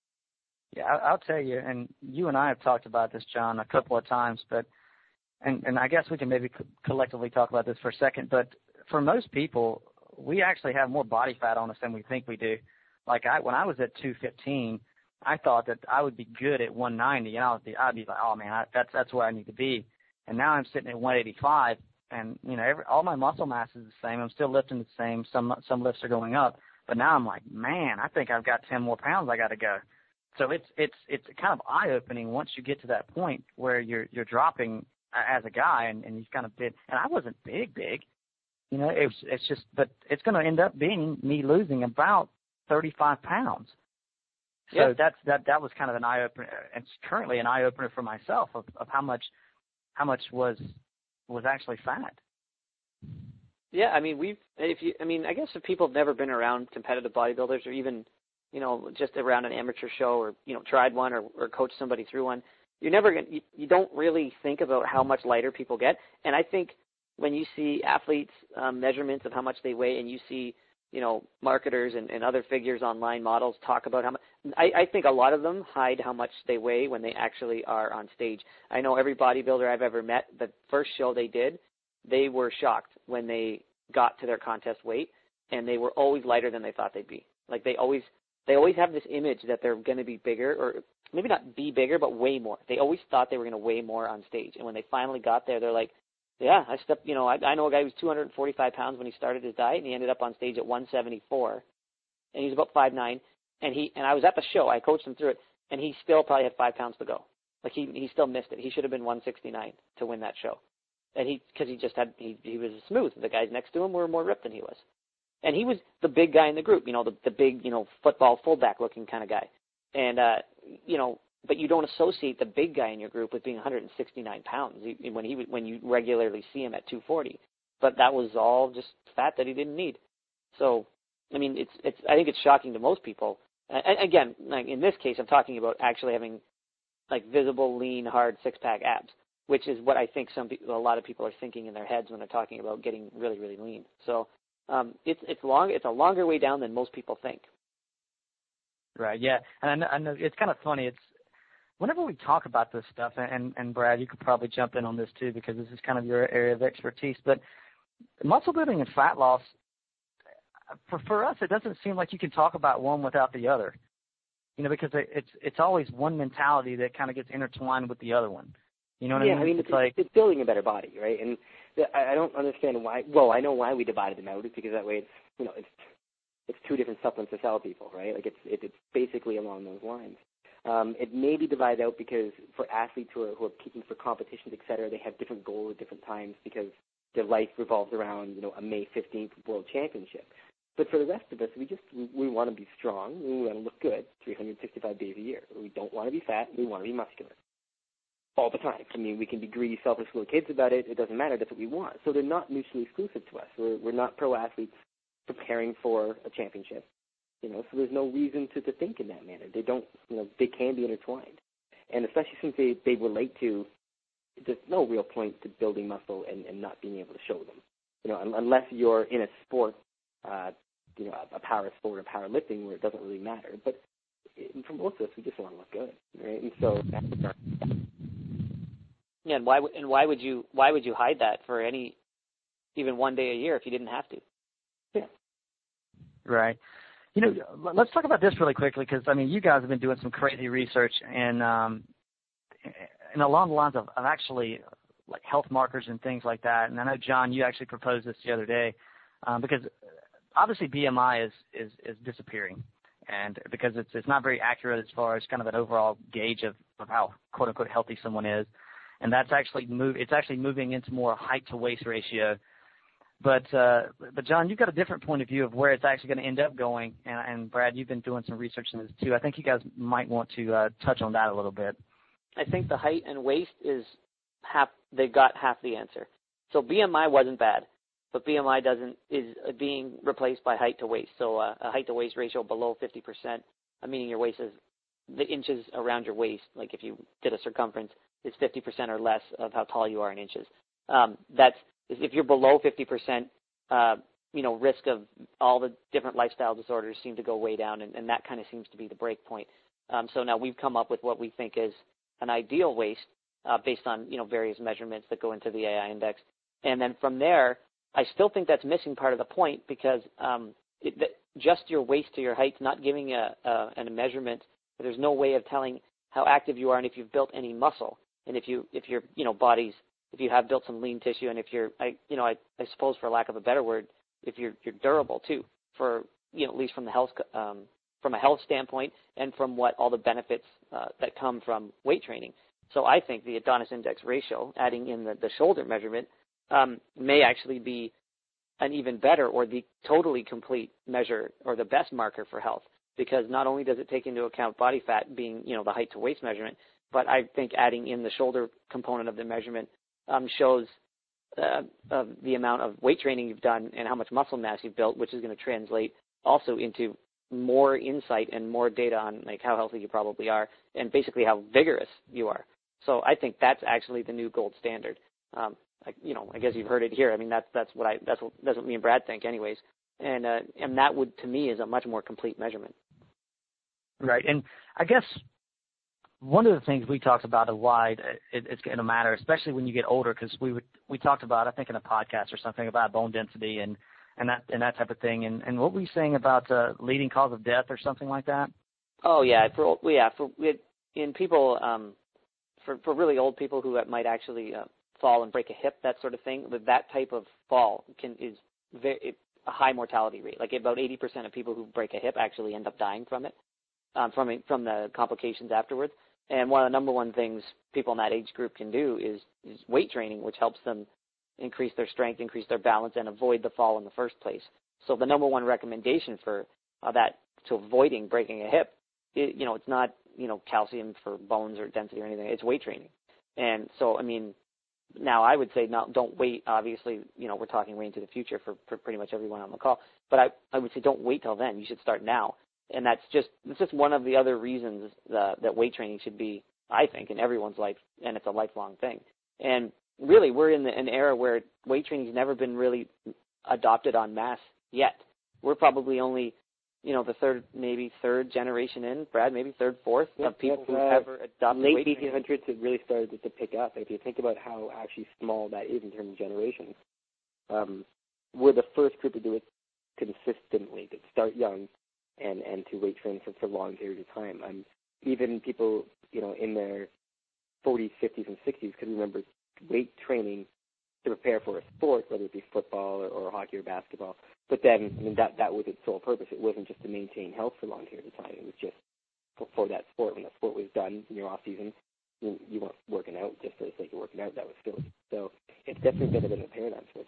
Yeah, I'll tell you, and you and I have talked about this, John, a couple of times, but, and, and I guess we can maybe co- collectively talk about this for a second, but for most people, we actually have more body fat on us than we think we do. Like I, when I was at two fifteen, I thought that I would be good at one ninety, and I would be, I'd be like, oh man, I, that's that's where I need to be. And now I'm sitting at one eighty-five, and you know, every, all my muscle mass is the same. I'm still lifting the same. Some some lifts are going up, but now I'm like, man, I think I've got ten more pounds I got to go. So it's it's it's kind of eye opening once you get to that point where you're you're dropping as a guy, and, and you've kind of been. And I wasn't big, big. You know, it's it's just, but it's going to end up being me losing about thirty-five pounds. So yeah. that's that that was kind of an eye opener. It's currently an eye opener for myself of, of how much how much was was actually fat. Yeah, I mean, we've if you I mean, I guess if people have never been around competitive bodybuilders, or even, you know, just around an amateur show, or, you know, tried one, or, or coached somebody through one, you're never going you, you don't really think about how much lighter people get. And I think when you see athletes' um, measurements of how much they weigh, and you see, you know, marketers and, and other figures, online models talk about how much, I, I think a lot of them hide how much they weigh when they actually are on stage. I know every bodybuilder I've ever met, the first show they did, they were shocked when they got to their contest weight, and they were always lighter than they thought they'd be. Like they always, they always have this image that they're going to be bigger, or maybe not be bigger, but weigh more. They always thought they were going to weigh more on stage. And when they finally got there, they're like, yeah, I stepped, you know, I, I know a guy who was two hundred forty-five pounds when he started his diet, and he ended up on stage at one seventy-four, and he's about five nine, and he, and I was at the show, I coached him through it, and he still probably had five pounds to go. Like he, he still missed it. He should have been one sixty-nine to win that show. And he, cause he just had, he, he was smooth. The guys next to him were more ripped than he was. And he was the big guy in the group, you know, the, the big, you know, football fullback looking kind of guy. And, uh, you know, but you don't associate the big guy in your group with being one hundred sixty-nine pounds when he when you regularly see him at two forty. But that was all just fat that he didn't need. So, I mean, it's it's. I think it's shocking to most people. And again, like in this case, I'm talking about actually having like visible, lean, hard six pack abs, which is what I think some people, a lot of people are thinking in their heads when they're talking about getting really, really lean. So, um, it's it's long. It's a longer way down than most people think. Right. Yeah. And I know, I know it's kind of funny. It's whenever we talk about this stuff, and, and Brad, you could probably jump in on this too, because this is kind of your area of expertise, but muscle building and fat loss, for, for us, it doesn't seem like you can talk about one without the other, you know, because it, it's, it's always one mentality that kind of gets intertwined with the other one. You know what yeah, I mean? I mean, it's, it's, like it's building a better body, right? And the, I I don't understand why. Well, I know why we divided them out. It's because that way it's you know it's it's two different supplements to sell people, right? Like it's it, it's basically along those lines. Um, it may be divided out because for athletes who are who are peaking for competitions, et cetera, they have different goals at different times because their life revolves around you know a May fifteenth World Championship. But for the rest of us, we just we, we want to be strong. We want to look good three hundred sixty-five days a year. We don't want to be fat. We want to be muscular. All the time. I mean, we can be greedy, selfish little kids about it. It doesn't matter. That's what we want. So they're not mutually exclusive to us. We're we're not pro athletes preparing for a championship. You know, so there's no reason to, to think in that manner. They don't. You know, they can be intertwined, and especially since they, they relate to. There's no real point to building muscle and, and not being able to show them. You know, unless you're in a sport, uh, you know, a power sport or powerlifting where it doesn't really matter. But for most of us, we just want to look good, right? And so that's our Yeah, and why w- and why would you why would you hide that for any even one day a year if you didn't have to? Yeah. Right. You know, let's talk about this really quickly because I mean, you guys have been doing some crazy research and um, and along the lines of, of actually like health markers and things like that. And I know John, you actually proposed this the other day um, because obviously B M I is is, is disappearing. And because it's it's not very accurate as far as kind of an overall gauge of, of how quote unquote healthy someone is. And that's actually move. It's actually moving into more height to waist ratio. But uh, but John, you've got a different point of view of where it's actually going to end up going. And, and Brad, you've been doing some research in this too. I think you guys might want to uh, touch on that a little bit. I think the height and waist is half. They've got half the answer. So B M I wasn't bad, but B M I doesn't is being replaced by height to waist. So uh, a height to waist ratio below fifty percent, meaning your waist is the inches around your waist. Like if you did a circumference, is fifty percent or less of how tall you are in inches. Um, that's if you're below fifty percent, uh, you know, risk of all the different lifestyle disorders seem to go way down, and, and that kind of seems to be the break point. Um, so now we've come up with what we think is an ideal waist uh, based on, you know, various measurements that go into the A I index. And then from there, I still think that's missing part of the point because um, it, the, just your waist to your height, not giving a, a, a measurement, there's no way of telling how active you are and if you've built any muscle. And if you, if your, you know, bodies, if you have built some lean tissue, and if you're, I, you know, I, I suppose for lack of a better word, if you're, you're durable too, for, you know, at least from the health, um, from a health standpoint, and from what all the benefits uh, that come from weight training. So I think the Adonis Index ratio, adding in the, the shoulder measurement, um, may actually be an even better or the totally complete measure or the best marker for health, because not only does it take into account body fat being, you know, the height to waist measurement, but I think adding in the shoulder component of the measurement um, shows uh, uh, the amount of weight training you've done and how much muscle mass you've built, which is going to translate also into more insight and more data on like how healthy you probably are and basically how vigorous you are. So I think that's actually the new gold standard. Um, I, you know, I guess you've heard it here. I mean, that's that's what I that's what that's what me and Brad think, anyways. And uh, and that would to me is a much more complete measurement. Right, and I guess one of the things we talked about is why it, it's going to matter, especially when you get older, because we would we talked about I think in a podcast or something about bone density and and that and that type of thing. And and what were you saying about uh, leading cause of death or something like that? Oh yeah, for yeah for in people um, for for really old people who might actually uh, fall and break a hip, that sort of thing. That type of fall can is very a high mortality rate. Like about eighty percent of people who break a hip actually end up dying from it, um, from from the complications afterwards. And one of the number one things people in that age group can do is, is weight training, which helps them increase their strength, increase their balance, and avoid the fall in the first place. So the number one recommendation for uh, that to avoiding breaking a hip, it, you know, it's not, you know, calcium for bones or density or anything. It's weight training. And so, I mean, now I would say not, don't wait. Obviously, you know, we're talking way into the future for, for pretty much everyone on the call. But I, I would say don't wait till then. You should start now. And that's just it's just one of the other reasons uh, that weight training should be, I think, in everyone's life, and it's a lifelong thing. And really, we're in the, an era where weight training has never been really adopted en masse yet. We're probably only, you know, the third, maybe third generation in, Brad, maybe third, fourth yep, of people who uh, ever adopted late weight training. eighteen hundreds, it really started to pick up. If you think about how actually small that is in terms of generations, um, we're the first group to do it consistently, to start young and, and to weight train for, for long periods of time. Um, even people, you know, in their forties, fifties, and sixties could remember basketball. But then, I mean, that that was its sole purpose. It wasn't just to maintain health for a long period of time. It was just for, for that sport. When that sport was done in your off season, you, you weren't working out just for the sake of working out. That was silly. So it's definitely been a bit of a paradigm switch.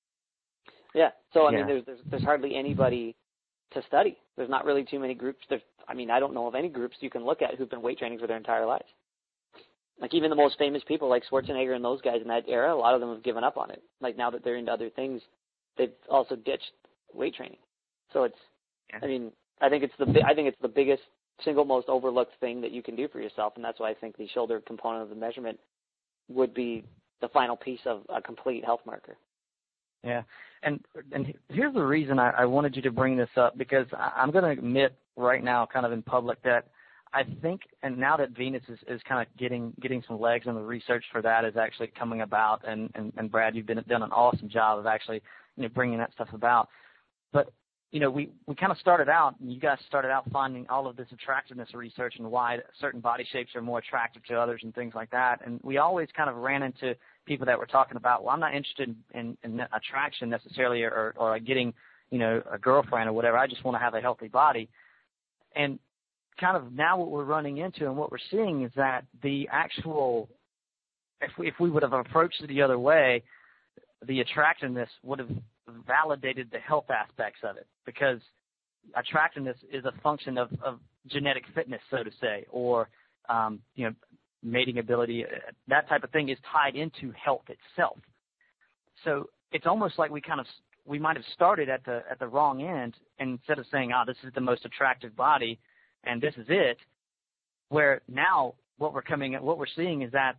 Yeah. So I yeah. mean, there's, there's there's hardly anybody to study. There's not really too many groups. There's, I mean, I don't know of any groups you can look at who've been weight training for their entire lives. Like even the most famous people like Schwarzenegger and those guys in that era, a lot of them have given up on it. Like now that they're into other things, they've also ditched weight training. So it's, yeah. I mean, I think it's the I think it's the biggest, single most overlooked thing that you can do for yourself, and that's why I think the shoulder component of the measurement would be the final piece of a complete health marker. Yeah, and and here's the reason I, I wanted you to bring this up, because I, I'm going to admit right now, kind of in public, that I think, and now that Venus is, is kind of getting getting some legs, and the research for that is actually coming about, and, and, and Brad, you've been done an awesome job of actually, you know, bringing that stuff about. But you know, we, we kind of started out, and you guys started out finding all of this attractiveness research and why certain body shapes are more attractive to others and things like that. And we always kind of ran into people that were talking about, well, I'm not interested in, in, in attraction necessarily, or, or getting, you know, a girlfriend or whatever. I just want to have a healthy body. And kind of now what we're running into and what we're seeing is that the actual, if we, if we would have approached it the other way, the attractiveness would have validated the health aspects of it, because attractiveness is a function of, of genetic fitness, so to say, or, um, you know, mating ability, that type of thing is tied into health itself. So it's almost like we kind of, we might have started at the, at the wrong end, and instead of saying, ah, this is the most attractive body and this is it, where now what we're coming at, what we're seeing is that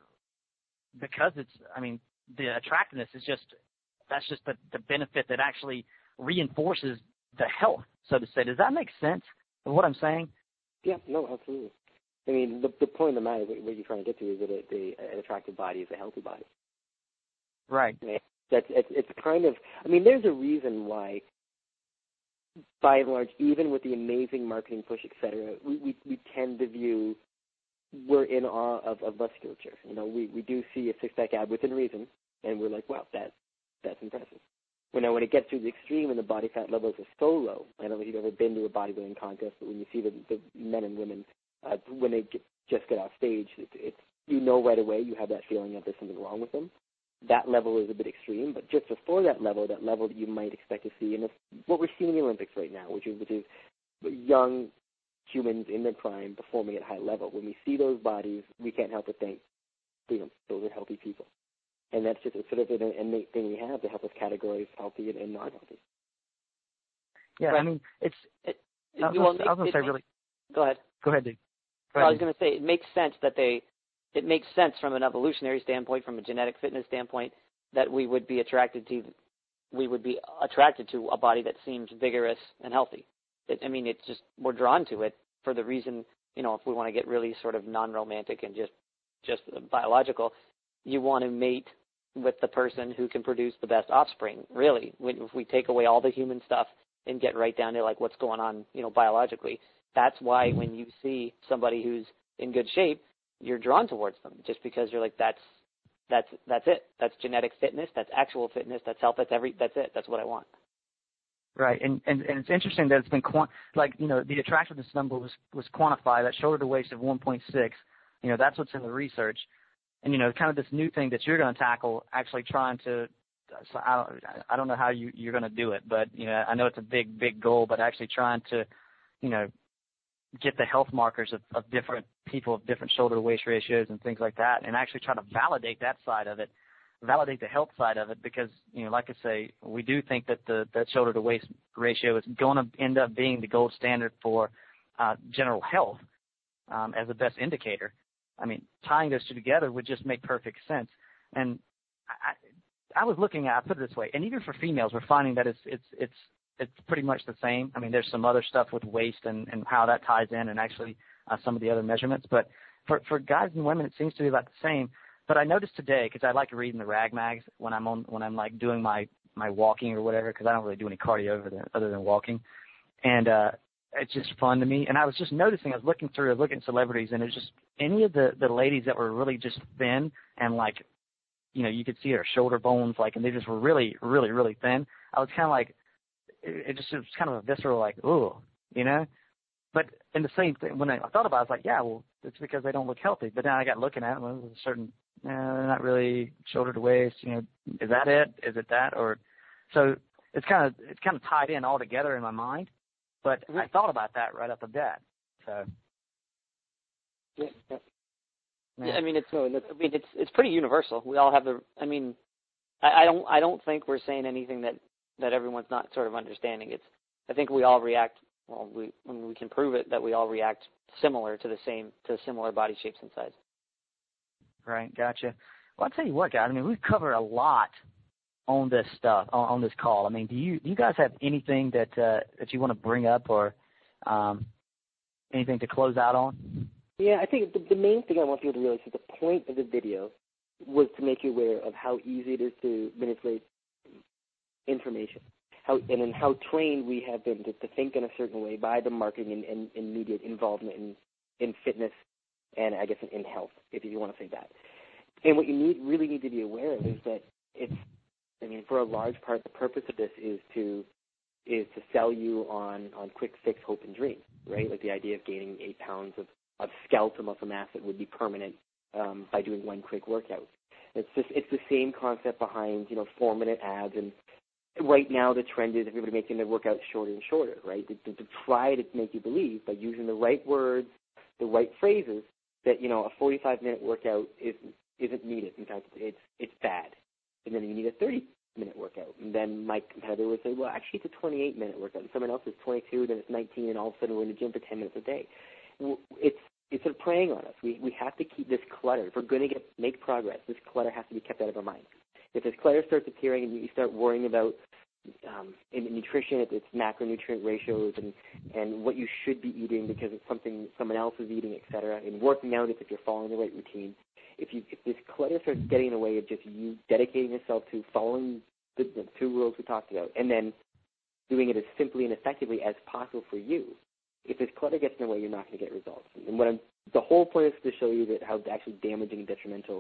because it's, I mean, the attractiveness is just, that's just the, the benefit that actually reinforces the health, so to say. Does that make sense of what I'm saying? Yeah, no, absolutely. I mean, the the point of the matter, what you're trying to get to, is that a, the, an attractive body is a healthy body. Right. I mean, that's it's, it's kind of, I mean, there's a reason why, by and large, even with the amazing marketing push, et cetera, we, we, we tend to view, we're in awe of, of musculature. You know, we, we do see a six-pack ab within reason, and we're like, wow, that that's impressive. Well, now, when it gets to the extreme and the body fat levels are so low, I don't know if you've ever been to a bodybuilding contest, but when you see the, the men and women, uh, when they get, just get off stage, it, it's, you know right away, you have that feeling that there's something wrong with them. That level is a bit extreme, but just before that level, that level that you might expect to see, and it's what we're seeing in the Olympics right now, which is which is young humans in their prime performing at high level. When we see those bodies, we can't help but think, you know, those are healthy people. And that's just a sort of an innate thing we have to help us categorize healthy and, and not healthy. Yeah, right. I mean, it's. It, it, I was well, going to say makes, really. Go ahead. Go ahead, dude. Go well, ahead. I was going to say it makes sense that they. It makes sense from an evolutionary standpoint, from a genetic fitness standpoint, that we would be attracted to. We would be attracted to a body that seems vigorous and healthy. It, I mean, it's just we're drawn to it for the reason, you know, if we want to get really sort of non-romantic and just just biological, you want to mate with the person who can produce the best offspring, really. When, if we take away all the human stuff and get right down to like what's going on, you know, biologically, that's why when you see somebody who's in good shape, you're drawn towards them, just because you're like, that's that's that's it. That's genetic fitness. That's actual fitness. That's health. That's every. That's it. That's what I want. Right, and, and and it's interesting that it's been quant- like you know the attractiveness number was was quantified, that shoulder to waist of one point six. You know, that's what's in the research. And, you know, kind of this new thing that you're going to tackle, actually trying to, so I don't, I don't know how you, you're going to do it, but, you know, I know it's a big, big goal, but actually trying to, you know, get the health markers of, of different people of different shoulder to waist ratios and things like that, and actually try to validate that side of it, validate the health side of it, because, you know, like I say, we do think that the that shoulder to waist ratio is going to end up being the gold standard for uh, general health um, as the best indicator. I mean, tying those two together would just make perfect sense. And I, I was looking at, I put it this way, and even for females, we're finding that it's it's it's it's pretty much the same. I mean, there's some other stuff with waist and, and how that ties in, and actually uh, some of the other measurements. But for for guys and women, it seems to be about the same. But I noticed today, because I like reading the rag mags when I'm on when I'm like doing my my walking or whatever, because I don't really do any cardio other than other than walking, and uh, it's just fun to me. And I was just noticing, I was looking through, looking at celebrities, and it's just any of the, the ladies that were really just thin and like you know, you could see her shoulder bones, like, and they just were really, really, really thin. I was kind of like, it, it just it was kind of a visceral, like, ooh, you know. But in the same thing, when I thought about it, I was like, yeah, well, it's because they don't look healthy. But then I got looking at it, well, there's a certain, eh, they're not really shoulder to waist, you know, is that it? Is it that? Or so it's kind of it's kind of tied in all together in my mind. But mm-hmm. I thought about that right off the bat. So. Yeah, yeah. Yeah, I mean, it's I mean, it's it's pretty universal. We all have the. I mean, I, I don't I don't think we're saying anything that, that everyone's not sort of understanding. It's I think we all react. Well, we when we can prove it that we all react similar to the same to similar body shapes and sizes. Right, gotcha. Well, I'll tell you what, guys. I mean, we've covered a lot on this stuff on, on this call. I mean, do you do you guys have anything that uh, that you want to bring up or um, anything to close out on? Yeah, I think the, the main thing I want people to realize is the point of the video was to make you aware of how easy it is to manipulate information, how and then how trained we have been to, to think in a certain way by the marketing and, and, and media involvement in, in fitness and I guess in, in health, if you want to say that. And what you need really need to be aware of is that it's, I mean, for a large part, the purpose of this is to is to sell you on, on quick fix, hope, and dream, right? Like the idea of gaining eight pounds of of skeletal muscle mass that would be permanent um, by doing one quick workout. It's just it's the same concept behind, you know, four-minute abs. And right now the trend is everybody making their workouts shorter and shorter, right? To, to, to try to make you believe by using the right words, the right phrases, that, you know, a forty-five minute workout is, isn't needed. In fact, it's it's bad. And then you need a thirty minute workout. And then my competitor would say, well, actually it's a twenty-eight minute workout. And someone else is twenty-two, then it's nineteen, and all of a sudden we're in the gym for ten minutes a day. It's it's sort of preying on us. We we have to keep this clutter. If we're going to get make progress, this clutter has to be kept out of our minds. If this clutter starts appearing and you start worrying about um, in nutrition, it's macronutrient ratios and, and what you should be eating because it's something someone else is eating, et cetera, and working out if, if you're following the right routine, if you if this clutter starts getting in the way of just you dedicating yourself to following the, the two rules we talked about and then doing it as simply and effectively as possible for you, if this clutter gets in the way, you're not going to get results. And what I'm, the whole point is to show you that how actually damaging and detrimental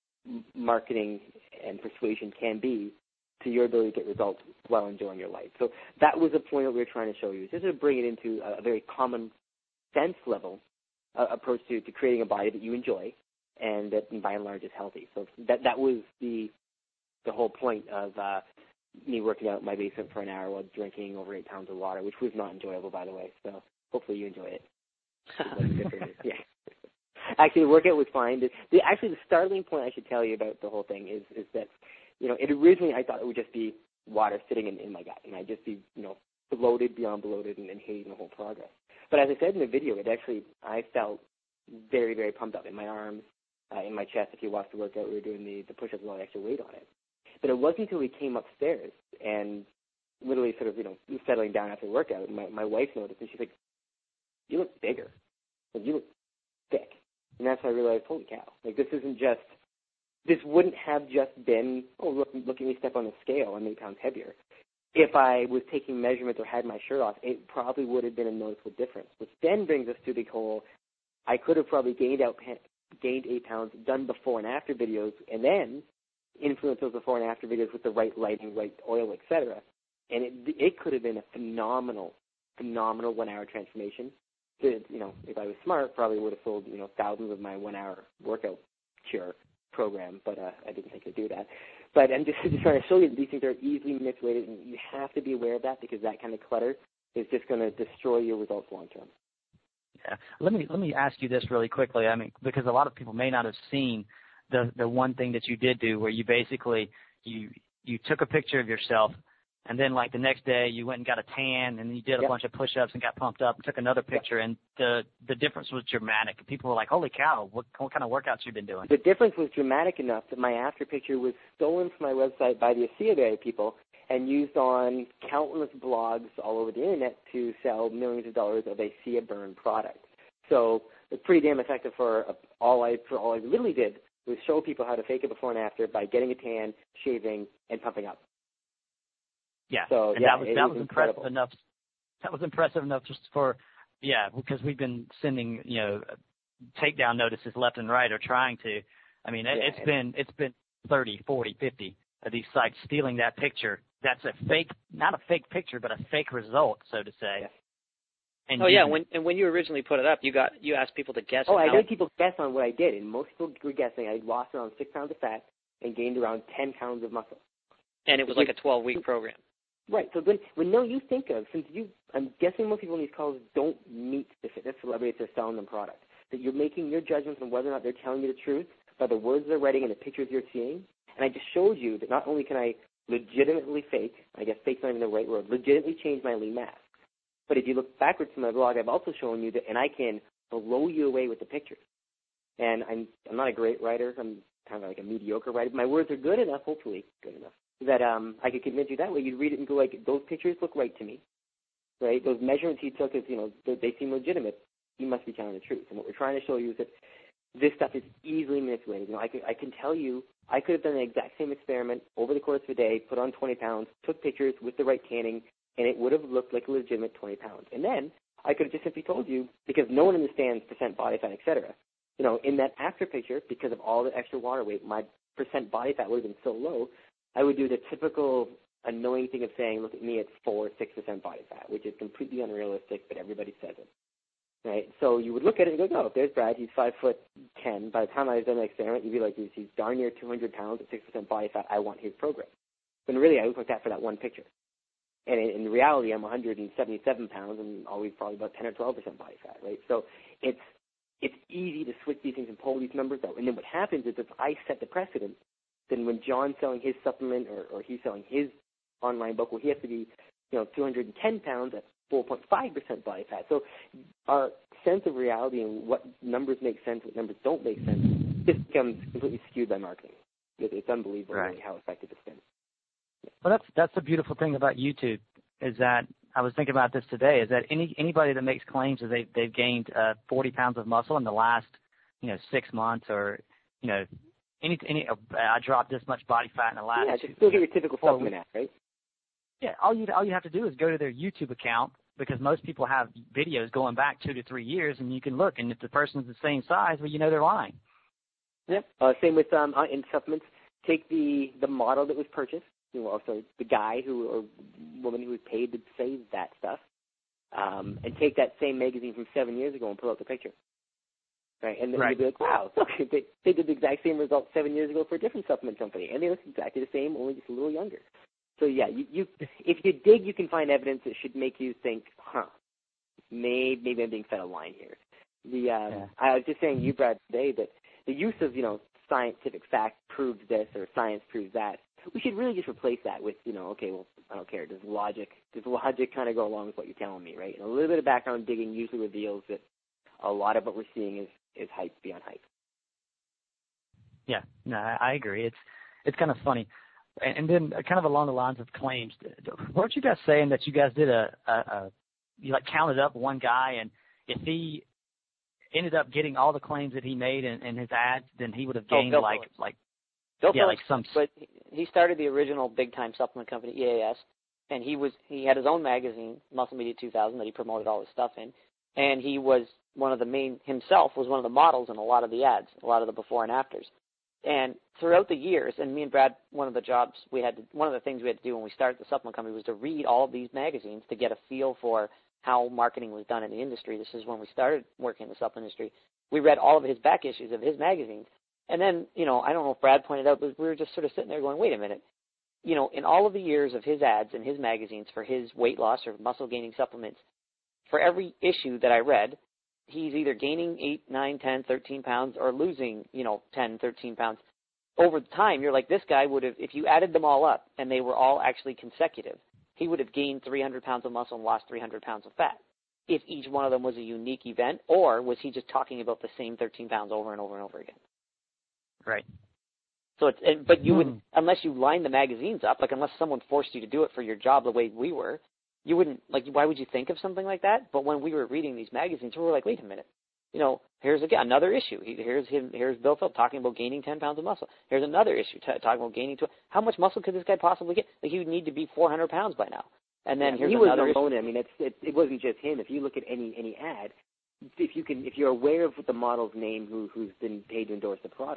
marketing and persuasion can be to your ability to get results while enjoying your life. So that was the point that we were trying to show you. Just to bring it into a, a very common sense level uh, approach to, to creating a body that you enjoy and that, by and large, is healthy. So that that was the the whole point of uh, me working out in my basement for an hour while drinking over eight pounds of water, which was not enjoyable, by the way. So hopefully you enjoy it. Yeah. Actually, the workout was fine. The, the, actually, the startling point I should tell you about the whole thing is is that, you know, it originally I thought it would just be water sitting in, in my gut, and I'd just be, you know, bloated beyond bloated and, and hating the whole progress. But as I said in the video, it actually, I felt very, very pumped up in my arms, uh, in my chest. If you watched the workout, we were doing the, the push-ups with all the extra weight on it. But it wasn't until we came upstairs and literally sort of, you know, settling down after the workout, and my, my wife noticed, and she's like, you look bigger. Like, you look thick. And that's when I realized, holy cow, like this isn't just, this wouldn't have just been, oh, look, look at me step on the scale, I'm eight pounds heavier. If I was taking measurements or had my shirt off, it probably would have been a noticeable difference, which then brings us to the whole, I could have probably gained out, gained eight pounds, done before and after videos, and then influence those before and after videos with the right lighting, right oil, et cetera. And it, it could have been a phenomenal, phenomenal one-hour transformation. To, you know, if I was smart, probably would have sold, you know, thousands of my one-hour workout cure program, but uh, I didn't think I'd do that. But I'm just, just trying to show you that these things are easily manipulated, and you have to be aware of that because that kind of clutter is just going to destroy your results long-term. Yeah. Let me let me ask you this really quickly. I mean, because a lot of people may not have seen the the one thing that you did do, where you basically you you took a picture of yourself. And then, like, the next day, you went and got a tan, and you did a yep. bunch of push-ups and got pumped up and took another picture, yep. and the the difference was dramatic. People were like, holy cow, what, what kind of workouts you been doing? The difference was dramatic enough that my after picture was stolen from my website by the ASEA Bay people and used on countless blogs all over the Internet to sell millions of dollars of ASEA Burn product. So it's pretty damn effective for all I, for all I literally did was show people how to fake it before and after by getting a tan, shaving, and pumping up. Yeah, so, and yeah, that was that was was incredible. impressive enough. That was impressive enough just for, yeah, because we've been sending, you know, takedown notices left and right or trying to. I mean, it, yeah, it's been it's been thirty, forty, fifty of these sites stealing that picture. That's a fake, not a fake picture, but a fake result, so to say. Yes. And oh yeah, when and when you originally put it up, you got you asked people to guess. Oh, I how... made people guess on what I did, and most people were guessing I lost around six pounds of fat and gained around ten pounds of muscle. And it was like a twelve-week program. Right. So when when no, you think of since you, I'm guessing most people in these calls don't meet the fitness celebrities that are selling them product. That you're making your judgments on whether or not they're telling you the truth by the words they're writing and the pictures you're seeing. And I just showed you that not only can I legitimately fake, I guess fake's not even the right word, legitimately change my lean mass. But if you look backwards to my blog, I've also shown you that, and I can blow you away with the pictures. And I'm I'm not a great writer. I'm kind of like a mediocre writer. My words are good enough, hopefully good enough, that um, I could convince you that way. You'd read it and go like, those pictures look right to me, right? Those measurements he took, is, you know, they, they seem legitimate. He must be telling the truth. And what we're trying to show you is that this stuff is easily manipulated. You know, I can, I can tell you, I could have done the exact same experiment over the course of a day, put on twenty pounds, took pictures with the right tanning, and it would have looked like a legitimate twenty pounds. And then I could have just simply told you, because no one understands percent body fat, et cetera, you know, in that after picture, because of all the extra water weight, my percent body fat would have been so low, I would do the typical annoying thing of saying, look at me, it's four, six percent body fat, which is completely unrealistic, but everybody says it. Right? So you would look at it and go, oh, there's Brad, he's five foot ten. By the time I was done the experiment, you'd be like, he's, he's darn near two hundred pounds at six percent body fat. I want his program. When really I look like that for that one picture. And in, in reality, I'm one hundred seventy-seven pounds and always probably about ten or twelve percent body fat, right? So it's it's easy to switch these things and pull these numbers out. And then what happens is if I set the precedent, then when John's selling his supplement or, or he's selling his online book, well, he has to be, you know, two hundred ten pounds at four point five percent body fat. So our sense of reality and what numbers make sense, what numbers don't make sense, just becomes completely skewed by marketing. It, it's unbelievable right. really how effective it's been. Yeah. Well, that's that's the beautiful thing about YouTube is that I was thinking about this today is that any anybody that makes claims that they they've gained uh, forty pounds of muscle in the last you know six months or you know any any uh, I dropped this much body fat in the last yeah, just still get your typical four supplement app, right? Yeah, all you all you have to do is go to their YouTube account because most people have videos going back two to three years, and you can look. And if the person's the same size, well, you know they're lying. Yep. Uh, same with um, uh, in supplements. Take the the model that was purchased. You know, also the guy who or woman who was paid to say that stuff, um, and take that same magazine from seven years ago and pull out the picture. Right, and then right. you'll be like, wow, look, they, they did the exact same results seven years ago for a different supplement company, and they look exactly the same, only just a little younger. So yeah, you, you if you dig, you can find evidence that should make you think, huh, maybe maybe I'm being fed a line here. The um, yeah. I was just saying to you, Brad, today that the use of you know scientific fact proves this or science proves that. We should really just replace that with you know, okay, well, I don't care. Does logic does logic kind of go along with what you're telling me, right? And a little bit of background digging usually reveals that a lot of what we're seeing is is hype beyond hype. Yeah, no, I, I agree. It's it's kind of funny. And then kind of along the lines of claims, weren't you guys saying that you guys did a, a, a you like counted up one guy and if he ended up getting all the claims that he made in, in his ads, then he would have gained oh, like, Phillips. like, Bill yeah, Phillips, like some. But he started the original big time supplement company, E A S, and he was, he had his own magazine, Muscle Media two thousand, that he promoted all his stuff in. And he was one of the main, himself was one of the models in a lot of the ads, a lot of the before and afters. And throughout the years, and me and Brad, one of the jobs we had to, one of the things we had to do when we started the supplement company was to read all of these magazines to get a feel for how marketing was done in the industry. This is when we started working in the supplement industry. We read all of his back issues of his magazines. And then, you know, I don't know if Brad pointed out, but we were just sort of sitting there going, wait a minute. You know, in all of the years of his ads and his magazines for his weight loss or muscle gaining supplements, for every issue that I read, he's either gaining eight, nine, ten, thirteen pounds or losing, you know, ten, thirteen pounds. Over time, you're like, this guy would have, if you added them all up and they were all actually consecutive, he would have gained three hundred pounds of muscle and lost three hundred pounds of fat. If each one of them was a unique event, or was he just talking about the same thirteen pounds over and over and over again? Right. So it's, and, but you hmm. wouldn't, unless you lined the magazines up, like unless someone forced you to do it for your job the way we were, you wouldn't, like, why would you think of something like that? But when we were reading these magazines, we were like, wait a minute. You know, here's again another issue. Here's him. Here's Bill Phillips talking about gaining ten pounds of muscle. Here's another issue t- talking about gaining. Tw- How much muscle could this guy possibly get? Like he would need to be four hundred pounds by now. And then yeah, here's he another wasn't alone. issue. I mean, it's, it, it wasn't just him. If you look at any any ad, if you can, if you're aware of the model's name who who's been paid to endorse the product,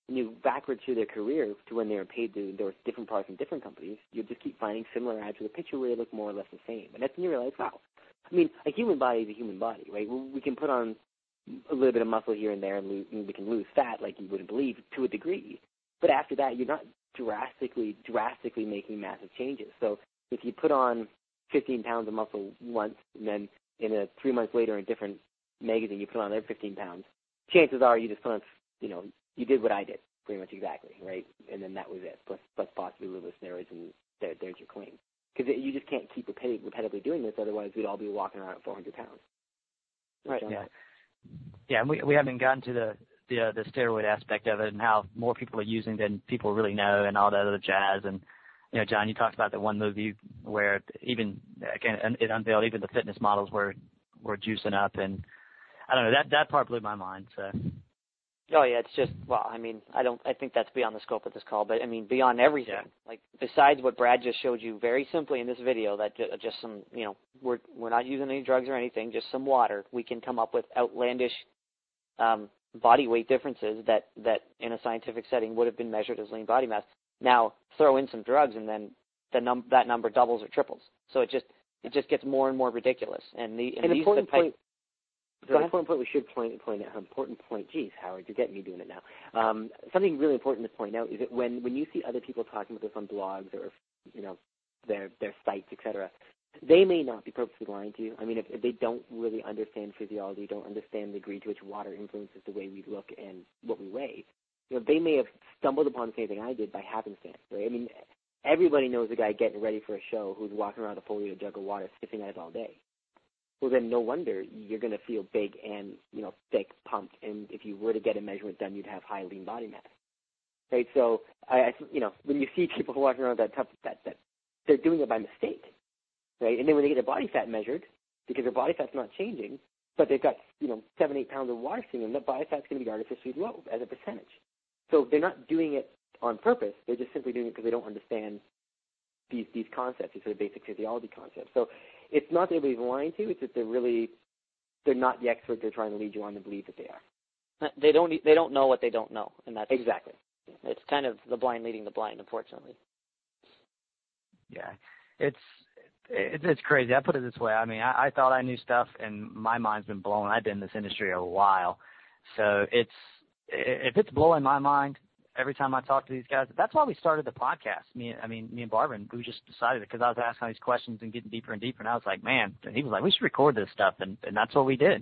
when you backwards through their career to when they were paid to endorse different products from different companies, you'll just keep finding similar ads with a picture where they look more or less the same. And that's when you realize, wow, I mean, a human body is a human body, right? We can put on a little bit of muscle here and there, and, lose, and we can lose fat like you wouldn't believe to a degree. But after that, you're not drastically, drastically making massive changes. So if you put on fifteen pounds of muscle once, and then in a three months later in a different magazine, you put on another fifteen pounds, chances are you just put on, you know, you did what I did, pretty much exactly, right? And then that was it, plus, plus possibly a little bit of steroids, and there, there's your claim. Because you just can't keep repeti- repetitively doing this, otherwise we'd all be walking around at four hundred pounds. Right. Yeah. Yeah, and we we haven't gotten to the the, uh, the steroid aspect of it and how more people are using than people really know and all that other jazz. And you know, John, you talked about the one movie where even again it unveiled even the fitness models were were juicing up, and I don't know, that that part blew my mind. So. Oh yeah, it's just, well, I mean, I don't, I think that's beyond the scope of this call, but I mean, beyond everything, yeah. Like besides what Brad just showed you very simply in this video, that just some, you know, we're we're not using any drugs or anything, just some water, we can come up with outlandish um, body weight differences that that in a scientific setting would have been measured as lean body mass. Now throw in some drugs, and then the num that number doubles or triples. So it just it just gets more and more ridiculous. And the and An these important the type, point. So an important point we should point, point out, an important point, geez, Howard, you're getting me doing it now. Um, something really important to point out is that when, when you see other people talking about this on blogs or, you know, their their sites, et cetera, they may not be purposely lying to you. I mean, if, if they don't really understand physiology, don't understand the degree to which water influences the way we look and what we weigh, you know, they may have stumbled upon the same thing I did by happenstance, right? I mean, everybody knows a guy getting ready for a show who's walking around with a full-liter jug of water, sniffing at it all day. Well, then no wonder you're going to feel big and, you know, thick, pumped, and if you were to get a measurement done, you'd have high lean body mass, right? So, I, I you know, when you see people walking around with that tough, that, that they're doing it by mistake, right? And then when they get their body fat measured, because their body fat's not changing, but they've got, you know, seven, eight pounds of water sitting in them, that body fat's going to be artificially low as a percentage. So they're not doing it on purpose. They're just simply doing it because they don't understand these these concepts, these sort of basic physiology concepts. So it's not that everybody's lying to, it's that they're really, they're not the expert they're trying to lead you on to believe that they are. They don't they don't know what they don't know, and that's exactly. It's kind of the blind leading the blind, unfortunately. Yeah, it's it's, it's crazy. I put it this way. I mean, I, I thought I knew stuff, and my mind's been blown. I've been in this industry a while, so it's if it's blowing my mind every time I talk to these guys. That's why we started the podcast. Me, I mean, me and Barbara, and we just decided it because I was asking all these questions and getting deeper and deeper, and I was like, man, and he was like, we should record this stuff, and, and that's what we did.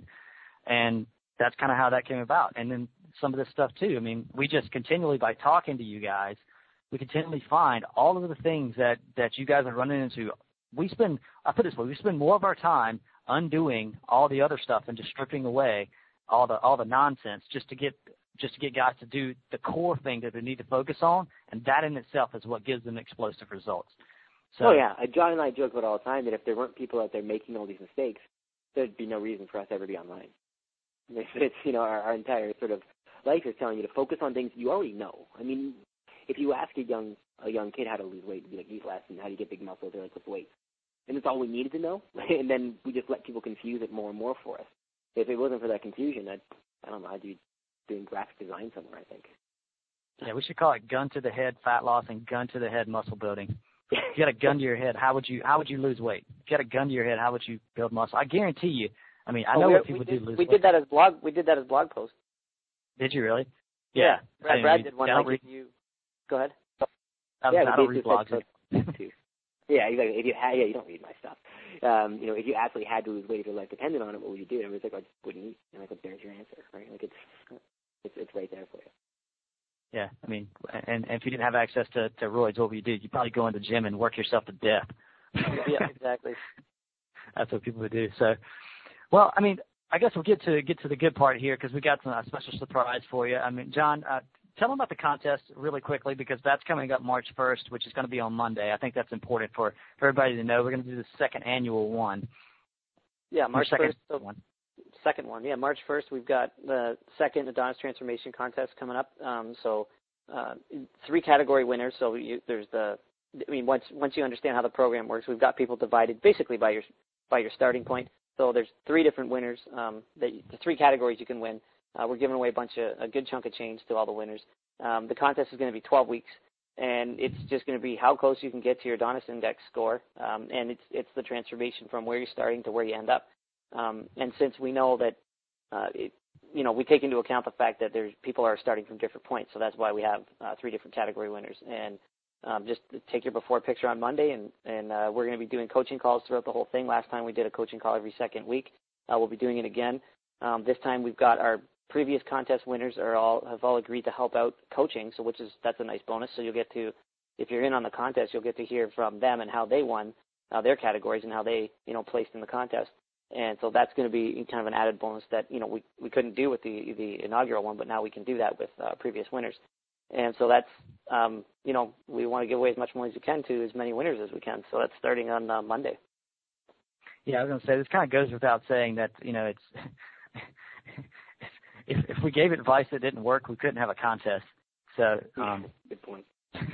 And that's kind of how that came about. And then some of this stuff too. I mean, we just continually, by talking to you guys, we continually find all of the things that, that you guys are running into. We spend, I put it this way, we spend more of our time undoing all the other stuff and just stripping away all the all the nonsense just to get just to get guys to do the core thing that they need to focus on, and that in itself is what gives them explosive results. So, oh, yeah. John and I joke about it all the time that if there weren't people out there making all these mistakes, there'd be no reason for us to ever be online. It's, it's you know, our, our entire sort of life is telling you to focus on things you already know. I mean, if you ask a young a young kid how to lose weight, be like, eat less, and how do you get big muscles, they're like, lift weights. And that's all we needed to know, and then we just let people confuse it more and more for us. If it wasn't for that confusion, I'd, I don't know, I'd be doing graphic design somewhere, I think. Yeah, we should call it gun to the head fat loss and gun to the head muscle building. If you got a gun to your head, how would you how would you lose weight? If you got a gun to your head, how would you build muscle? I guarantee you. I mean, I know oh, what people we do did, lose we weight. did that as blog. We did that as blog post. Did you really? Yeah, yeah. Brad, Brad did one. I Like read, you. Go ahead. I, yeah, I don't read blogs. Too. Yeah, exactly. If you had, yeah, you don't read my stuff. Um, you know, if you actually had to lose weight if your life depended on it, what would you do? And I was like, I just wouldn't eat. And I like, there's your answer, right? Like it's it's it's right there for you. Yeah, I mean, and, and if you didn't have access to, to roids, what would you do? You'd probably go in the gym and work yourself to death. Yeah, exactly. That's what people would do. So, well, I mean, I guess we'll get to get to the good part here because we got some a special surprise for you. I mean, John, uh, tell them about the contest really quickly because that's coming up March first, which is going to be on Monday. I think that's important for, for everybody to know. We're going to do the second annual one. Yeah, March first. So one. Second one. Yeah, March first, we've got the second Adonis Transformation Contest coming up. Um, so uh, three category winners. So you, there's the, I mean, once once you understand how the program works, we've got people divided basically by your by your starting point. So there's three different winners, um, that the three categories you can win. Uh, we're giving away a bunch of a good chunk of change to all the winners. Um, the contest is going to be twelve weeks, and it's just going to be how close you can get to your Adonis Index score, um, and it's it's the transformation from where you're starting to where you end up. Um, and since we know that, uh, it, you know, we take into account the fact that there's people are starting from different points, so that's why we have uh, three different category winners. And um, just take your before picture on Monday, and and uh, we're going to be doing coaching calls throughout the whole thing. Last time we did a coaching call every second week. Uh, we'll be doing it again. Um, this time we've got our previous contest winners are all have all agreed to help out coaching, so which is that's a nice bonus. So you'll get to, if you're in on the contest, you'll get to hear from them and how they won uh, their categories and how they you know placed in the contest. And so that's going to be kind of an added bonus that you know we, we couldn't do with the the inaugural one, but now we can do that with uh, previous winners. And so that's um, you know we want to give away as much money as we can to as many winners as we can. So that's starting on uh, Monday. Yeah, I was going to say this kind of goes without saying that you know it's if if we gave advice that didn't work, we couldn't have a contest. So um, good point.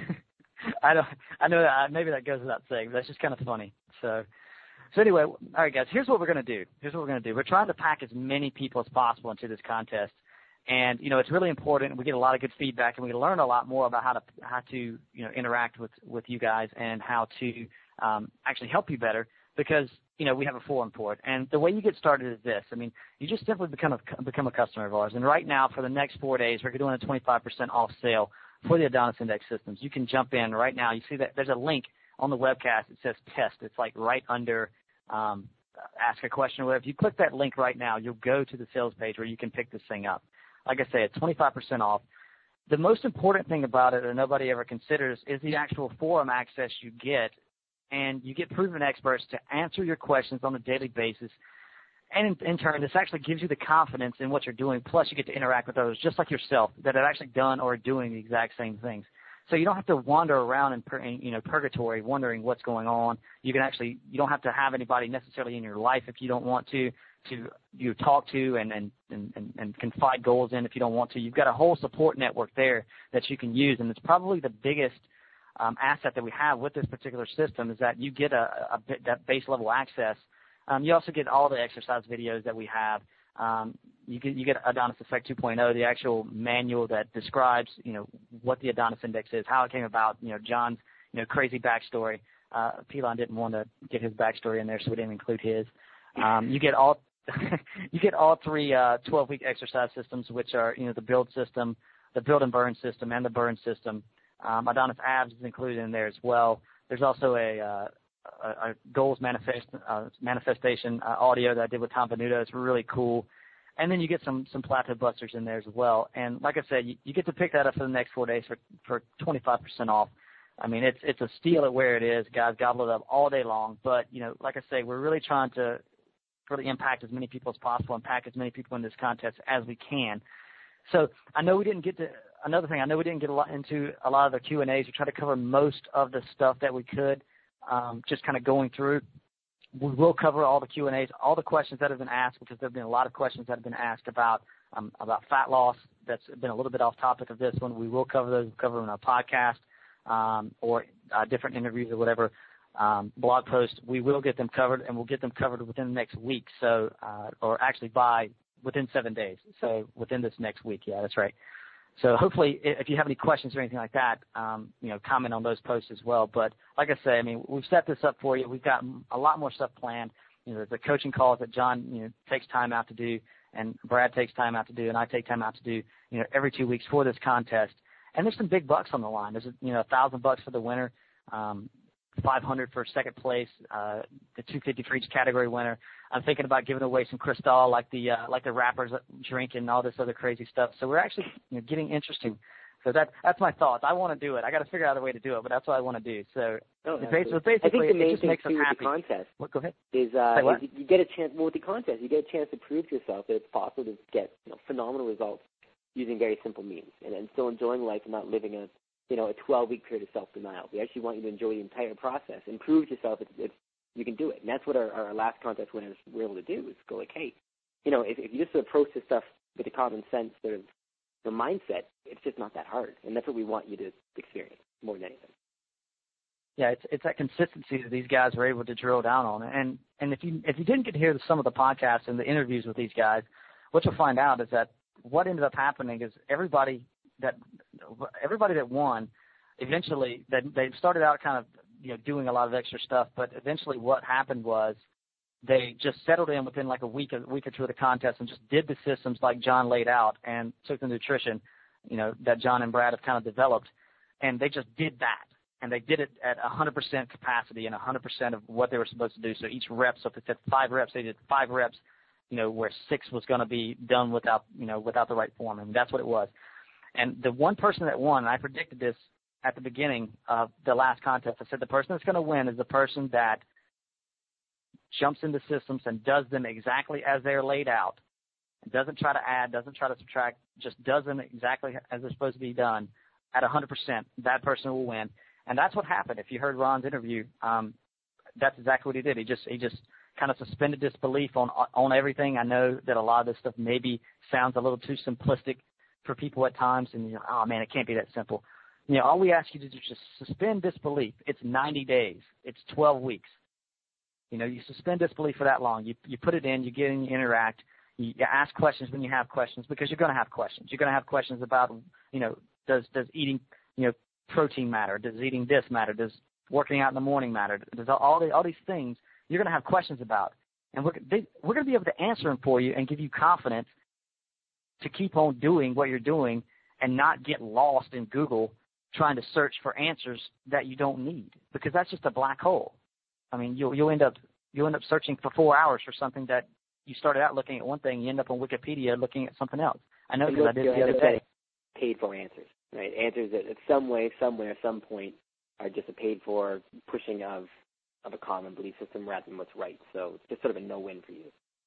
I don't I know that maybe that goes without saying, but that's just kind of funny. So. So anyway, all right, guys, here's what we're going to do. Here's what we're going to do. We're trying to pack as many people as possible into this contest. And, you know, it's really important. We get a lot of good feedback, and we learn a lot more about how to, how to you know, interact with, with you guys and how to um, actually help you better because, you know, we have a forum for it. And the way you get started is this. I mean, you just simply become a, become a customer of ours. And right now, for the next four days, we're doing a twenty-five percent off sale for the Adonis Index systems. You can jump in right now. You see that there's a link on the webcast. It says test. It's like right under um, ask a question or whatever. If you click that link right now, you'll go to the sales page where you can pick this thing up. Like I say, it's twenty-five percent off. The most important thing about it that nobody ever considers is the actual forum access you get, and you get proven experts to answer your questions on a daily basis. And in, in turn, this actually gives you the confidence in what you're doing, plus you get to interact with others just like yourself that have actually done or are doing the exact same things. So you don't have to wander around in, pur- in you know purgatory wondering what's going on. You can actually you don't have to have anybody necessarily in your life if you don't want to to you talk to and and, and, and confide goals in if you don't want to. You've got a whole support network there that you can use, and it's probably the biggest um, asset that we have with this particular system is that you get a, a bit, that base level access. Um, you also get all the exercise videos that we have. Um, you get you get Adonis Effect two point oh, the actual manual that describes you know what the Adonis Index is, how it came about. You know John's you know crazy backstory. Uh, Pilon didn't want to get his backstory in there, so we didn't include his. Um, you get all you get all three uh, twelve-week exercise systems, which are you know the build system, the build and burn system, and the burn system. Um, Adonis Abs is included in there as well. There's also a uh, A, a goals manifest, uh, manifestation uh, audio that I did with Tom Venuto. It's really cool. And then you get some, some plateau busters in there as well. And like I said, you, you get to pick that up for the next four days for, for twenty-five percent off. I mean, it's it's a steal at where it is. Guys, gobble it up all day long. But, you know, like I say, we're really trying to really impact as many people as possible and pack as many people in this contest as we can. So I know we didn't get to – another thing, I know we didn't get a lot into a lot of the Q and A's. We tried to cover most of the stuff that we could. Um, just kind of going through. We will cover all the Q and A's, all the questions that have been asked, because there have been a lot of questions that have been asked about um, about fat loss. That's been a little bit off topic of this one. We will cover those, we'll cover them in our podcast um, or uh, different interviews or whatever, um, blog posts. We will get them covered, and we'll get them covered within the next week. So, uh, or actually by within seven days. So within this next week. Yeah, that's right. So hopefully, if you have any questions or anything like that, um, you know, comment on those posts as well. But like I say, I mean, we've set this up for you. We've got a lot more stuff planned. You know, the coaching calls that John, you know, takes time out to do, and Brad takes time out to do, and I take time out to do, you know, every two weeks for this contest. And there's some big bucks on the line. There's, you know, a thousand bucks for the winner, um, five hundred for second place, uh, the two fifty for each category winner. I'm thinking about giving away some Cristal, like the uh, like the rappers drink and all this other crazy stuff. So we're actually you know, getting interesting. So that that's my thoughts. I want to do it. I got to figure out a way to do it, but that's what I want to do. So oh, basically, I basically think the main it just thing makes us too with happy. the contest what, go ahead. Is, uh, Say what? is you get a chance. Well, with the contest, you get a chance to prove to yourself that it's possible to get you know, phenomenal results using very simple means, and, and still enjoying life and not living a you know a twelve-week period of self-denial. We actually want you to enjoy the entire process and prove to yourself that it's, you can do it. And that's what our, our last contest winners were able to do, is go like, hey, you know, if, if you just approach this stuff with a common sense sort of the mindset, it's just not that hard. And that's what we want you to experience more than anything. Yeah, it's it's that consistency that these guys were able to drill down on. And and if you if you didn't get to hear some of the podcasts and the interviews with these guys, what you'll find out is that what ended up happening is everybody that everybody that won, eventually they, they started out kind of, you know, doing a lot of extra stuff, but eventually what happened was they just settled in within like a week, a week or two of the contest and just did the systems like John laid out and took the nutrition, you know, that John and Brad have kind of developed, and they just did that. And they did it at one hundred percent capacity and one hundred percent of what they were supposed to do. So each rep, so if they said five reps, they did five reps, you know, where six was going to be done without, you know, without the right form. And that's what it was. And the one person that won, and I predicted this at the beginning of the last contest, I said the person that's going to win is the person that jumps into systems and does them exactly as they're laid out, doesn't try to add, doesn't try to subtract, just does them exactly as they're supposed to be done at one hundred percent. That person will win. And that's what happened. If you heard Ron's interview, um, that's exactly what he did. He just he just kind of suspended disbelief on on everything. I know that a lot of this stuff maybe sounds a little too simplistic for people at times, and you're, oh man, it can't be that simple. You know, all we ask you to do is just suspend disbelief. It's ninety days. It's twelve weeks. You know, you suspend disbelief for that long. You you put it in, you get in, you interact, you, you ask questions when you have questions, because you're going to have questions. You're going to have questions about, you know, does does eating, you know, protein matter? Does eating this matter? Does working out in the morning matter? Does all the all these things you're going to have questions about, and we're they, we're going to be able to answer them for you and give you confidence to keep on doing what you're doing and not get lost in Google trying to search for answers that you don't need, because that's just a black hole. I mean, you'll you'll end up you'll end up searching for four hours for something that you started out looking at one thing, you end up on Wikipedia looking at something else. I know because I did it the other day. Paid for answers, right? Answers that, in some way, somewhere, some point, are just a paid for pushing of of a common belief system rather than what's right. So it's just sort of a no-win for you.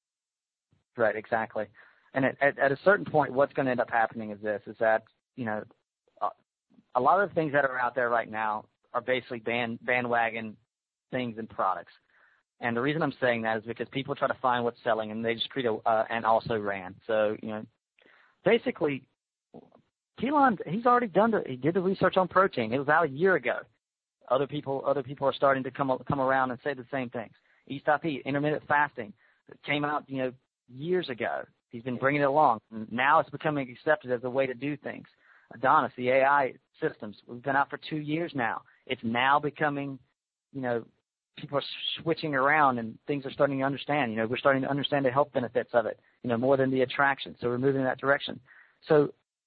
Right, exactly. And at, at, at a certain point, what's going to end up happening is this: is that you know, a, a lot of the things that are out there right now are basically band bandwagon things and products. And the reason I'm saying that is because people try to find what's selling, and they just create a uh, and also ran. So you know, basically, Keelan, he's already done the he did the research on protein. It was out a year ago. Other people other people are starting to come come around and say the same things. Eat, stop, eat, intermittent fasting. It came out, you know, years ago. He's been bringing it along. Now it's becoming accepted as a way to do things. Adonis, the A I systems, we've been out for two years now. It's now becoming, you know, people are switching around and things are starting to understand. You know, we're starting to understand the health benefits of it, you know, more than the attraction. So we're moving in that direction. So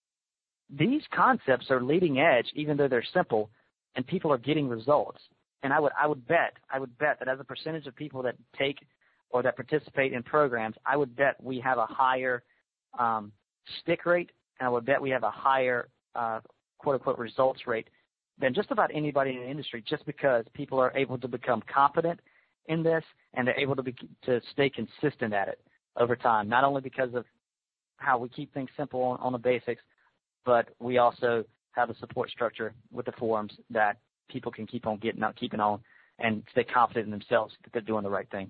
these concepts are leading edge, even though they're simple, and people are getting results. And I would, I would bet, I would bet that as a percentage of people that take or that participate in programs, I would bet we have a higher um, stick rate, and I would bet we have a higher uh, quote-unquote results rate than just about anybody in the industry, just because people are able to become competent in this and they're able to be, to stay consistent at it over time, not only because of how we keep things simple on, on the basics, but we also have a support structure with the forums that people can keep on getting out, keeping on, and stay confident in themselves that they're doing the right thing.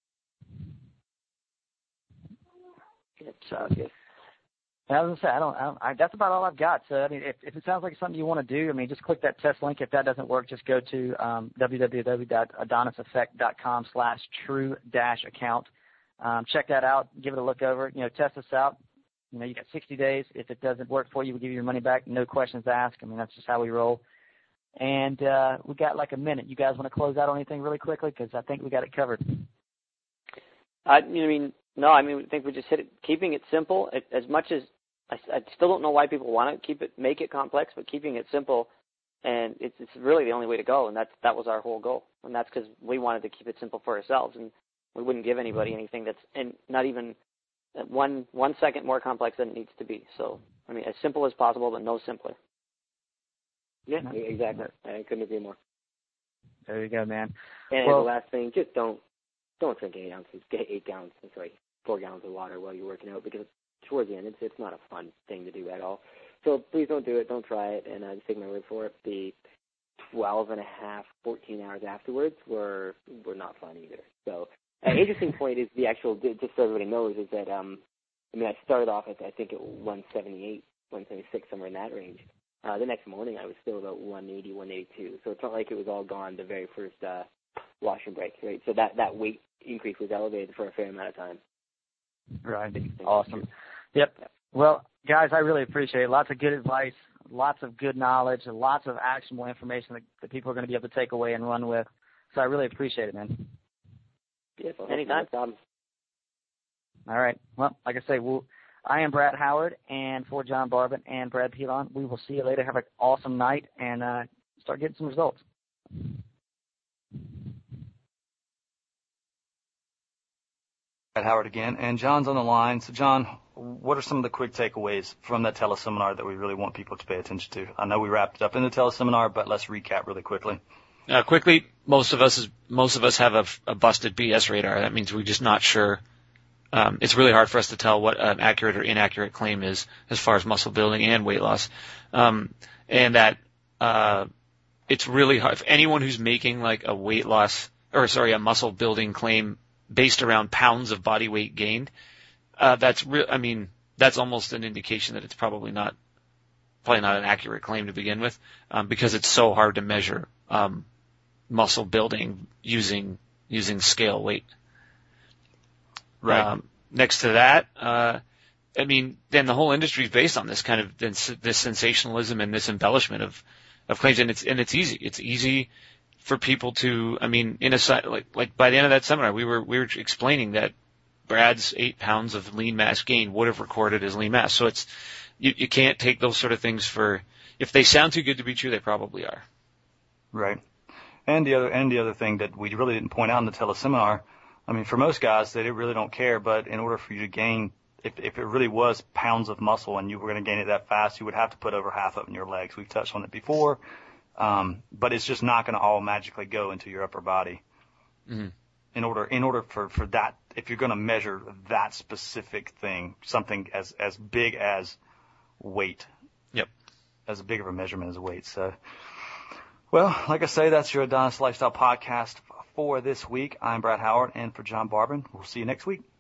So, as I said, I don't, I don't I, that's about all I've got. So, I mean, if, if it sounds like something you want to do, I mean, just click that test link. If that doesn't work, just go to um, www.adoniseffect.com slash true dash account. Um, check that out. Give it a look over. You know, test us out. You know, you got sixty days. If it doesn't work for you, we'll give you your money back. No questions asked. I mean, that's just how we roll. And uh, we got like a minute. You guys want to close out on anything really quickly? Because I think we got it covered. I mean, no, I mean, I think we just hit it. Keeping it simple, it, as much as I, I still don't know why people want to keep it, make it complex, but keeping it simple, and it's, it's really the only way to go. And that's that was our whole goal, and that's because we wanted to keep it simple for ourselves, and we wouldn't give anybody anything that's and not even one one second more complex than it needs to be. So, I mean, as simple as possible, but no simpler. Yeah, exactly. I couldn't agree more. There you go, man. And well, the last thing, just don't don't drink eight ounces, get eight gallons, sorry, four gallons of water while you're working out, because towards the end, it's it's not a fun thing to do at all. So please don't do it. Don't try it, and uh, just take my word for it. The twelve and a half, fourteen hours afterwards were were not fun either. So an interesting point is the actual, just so everybody knows, is that um, I mean, I started off at I think at one seventy-eight, one seventy-six, somewhere in that range. Uh, the next morning, I was still about one eighty, one eighty-two. So it's not like it was all gone the very first uh, wash and break, right? So that, that weight increase was elevated for a fair amount of time. Right. Awesome. Yep. Well, guys, I really appreciate it. Lots of good advice, lots of good knowledge, and lots of actionable information that, that people are going to be able to take away and run with. So I really appreciate it, man. Beautiful. Anytime. No All right. Well, like I say, we'll, I am Brad Howard, and for John Barbon and Brad Pilon, we will see you later. Have an awesome night, and uh, start getting some results. Brad Howard again, and John's on the line. So, John, what are some of the quick takeaways from that teleseminar that we really want people to pay attention to? I know we wrapped it up in the teleseminar, but let's recap really quickly. Uh, quickly, most of us is, most of us have a, a busted B S radar. That means we're just not sure. Um, it's really hard for us to tell what an accurate or inaccurate claim is as far as muscle building and weight loss. Um, and that, uh, it's really hard. If anyone who's making like a weight loss, or sorry, a muscle building claim based around pounds of body weight gained, uh, that's real, I mean, that's almost an indication that it's probably not, probably not an accurate claim to begin with, um, because it's so hard to measure, um, muscle building using, using scale weight. Right. Um, next to that, uh, I mean, then the whole industry is based on this kind of this, this sensationalism and this embellishment of, of claims, and it's and it's easy. It's easy for people to. I mean, in a like like by the end of that seminar, we were we were explaining that Brad's eight pounds of lean mass gain would have recorded as lean mass. So it's you, you can't take those sort of things for if they sound too good to be true, they probably are. Right. And the other and the other thing that we really didn't point out in the teleseminar. I mean, for most guys, they really don't care, but in order for you to gain, if, if it really was pounds of muscle and you were going to gain it that fast, you would have to put over half of it in your legs. We've touched on it before, um, but it's just not going to all magically go into your upper body. Mm-hmm. In order, in order for, for that, if you're going to measure that specific thing, something as, as big as weight. Yep. As big of a measurement as weight. So, well, like I say, that's your Adonis Lifestyle Podcast for this week. I'm Brad Howard, and for John Barbon, we'll see you next week.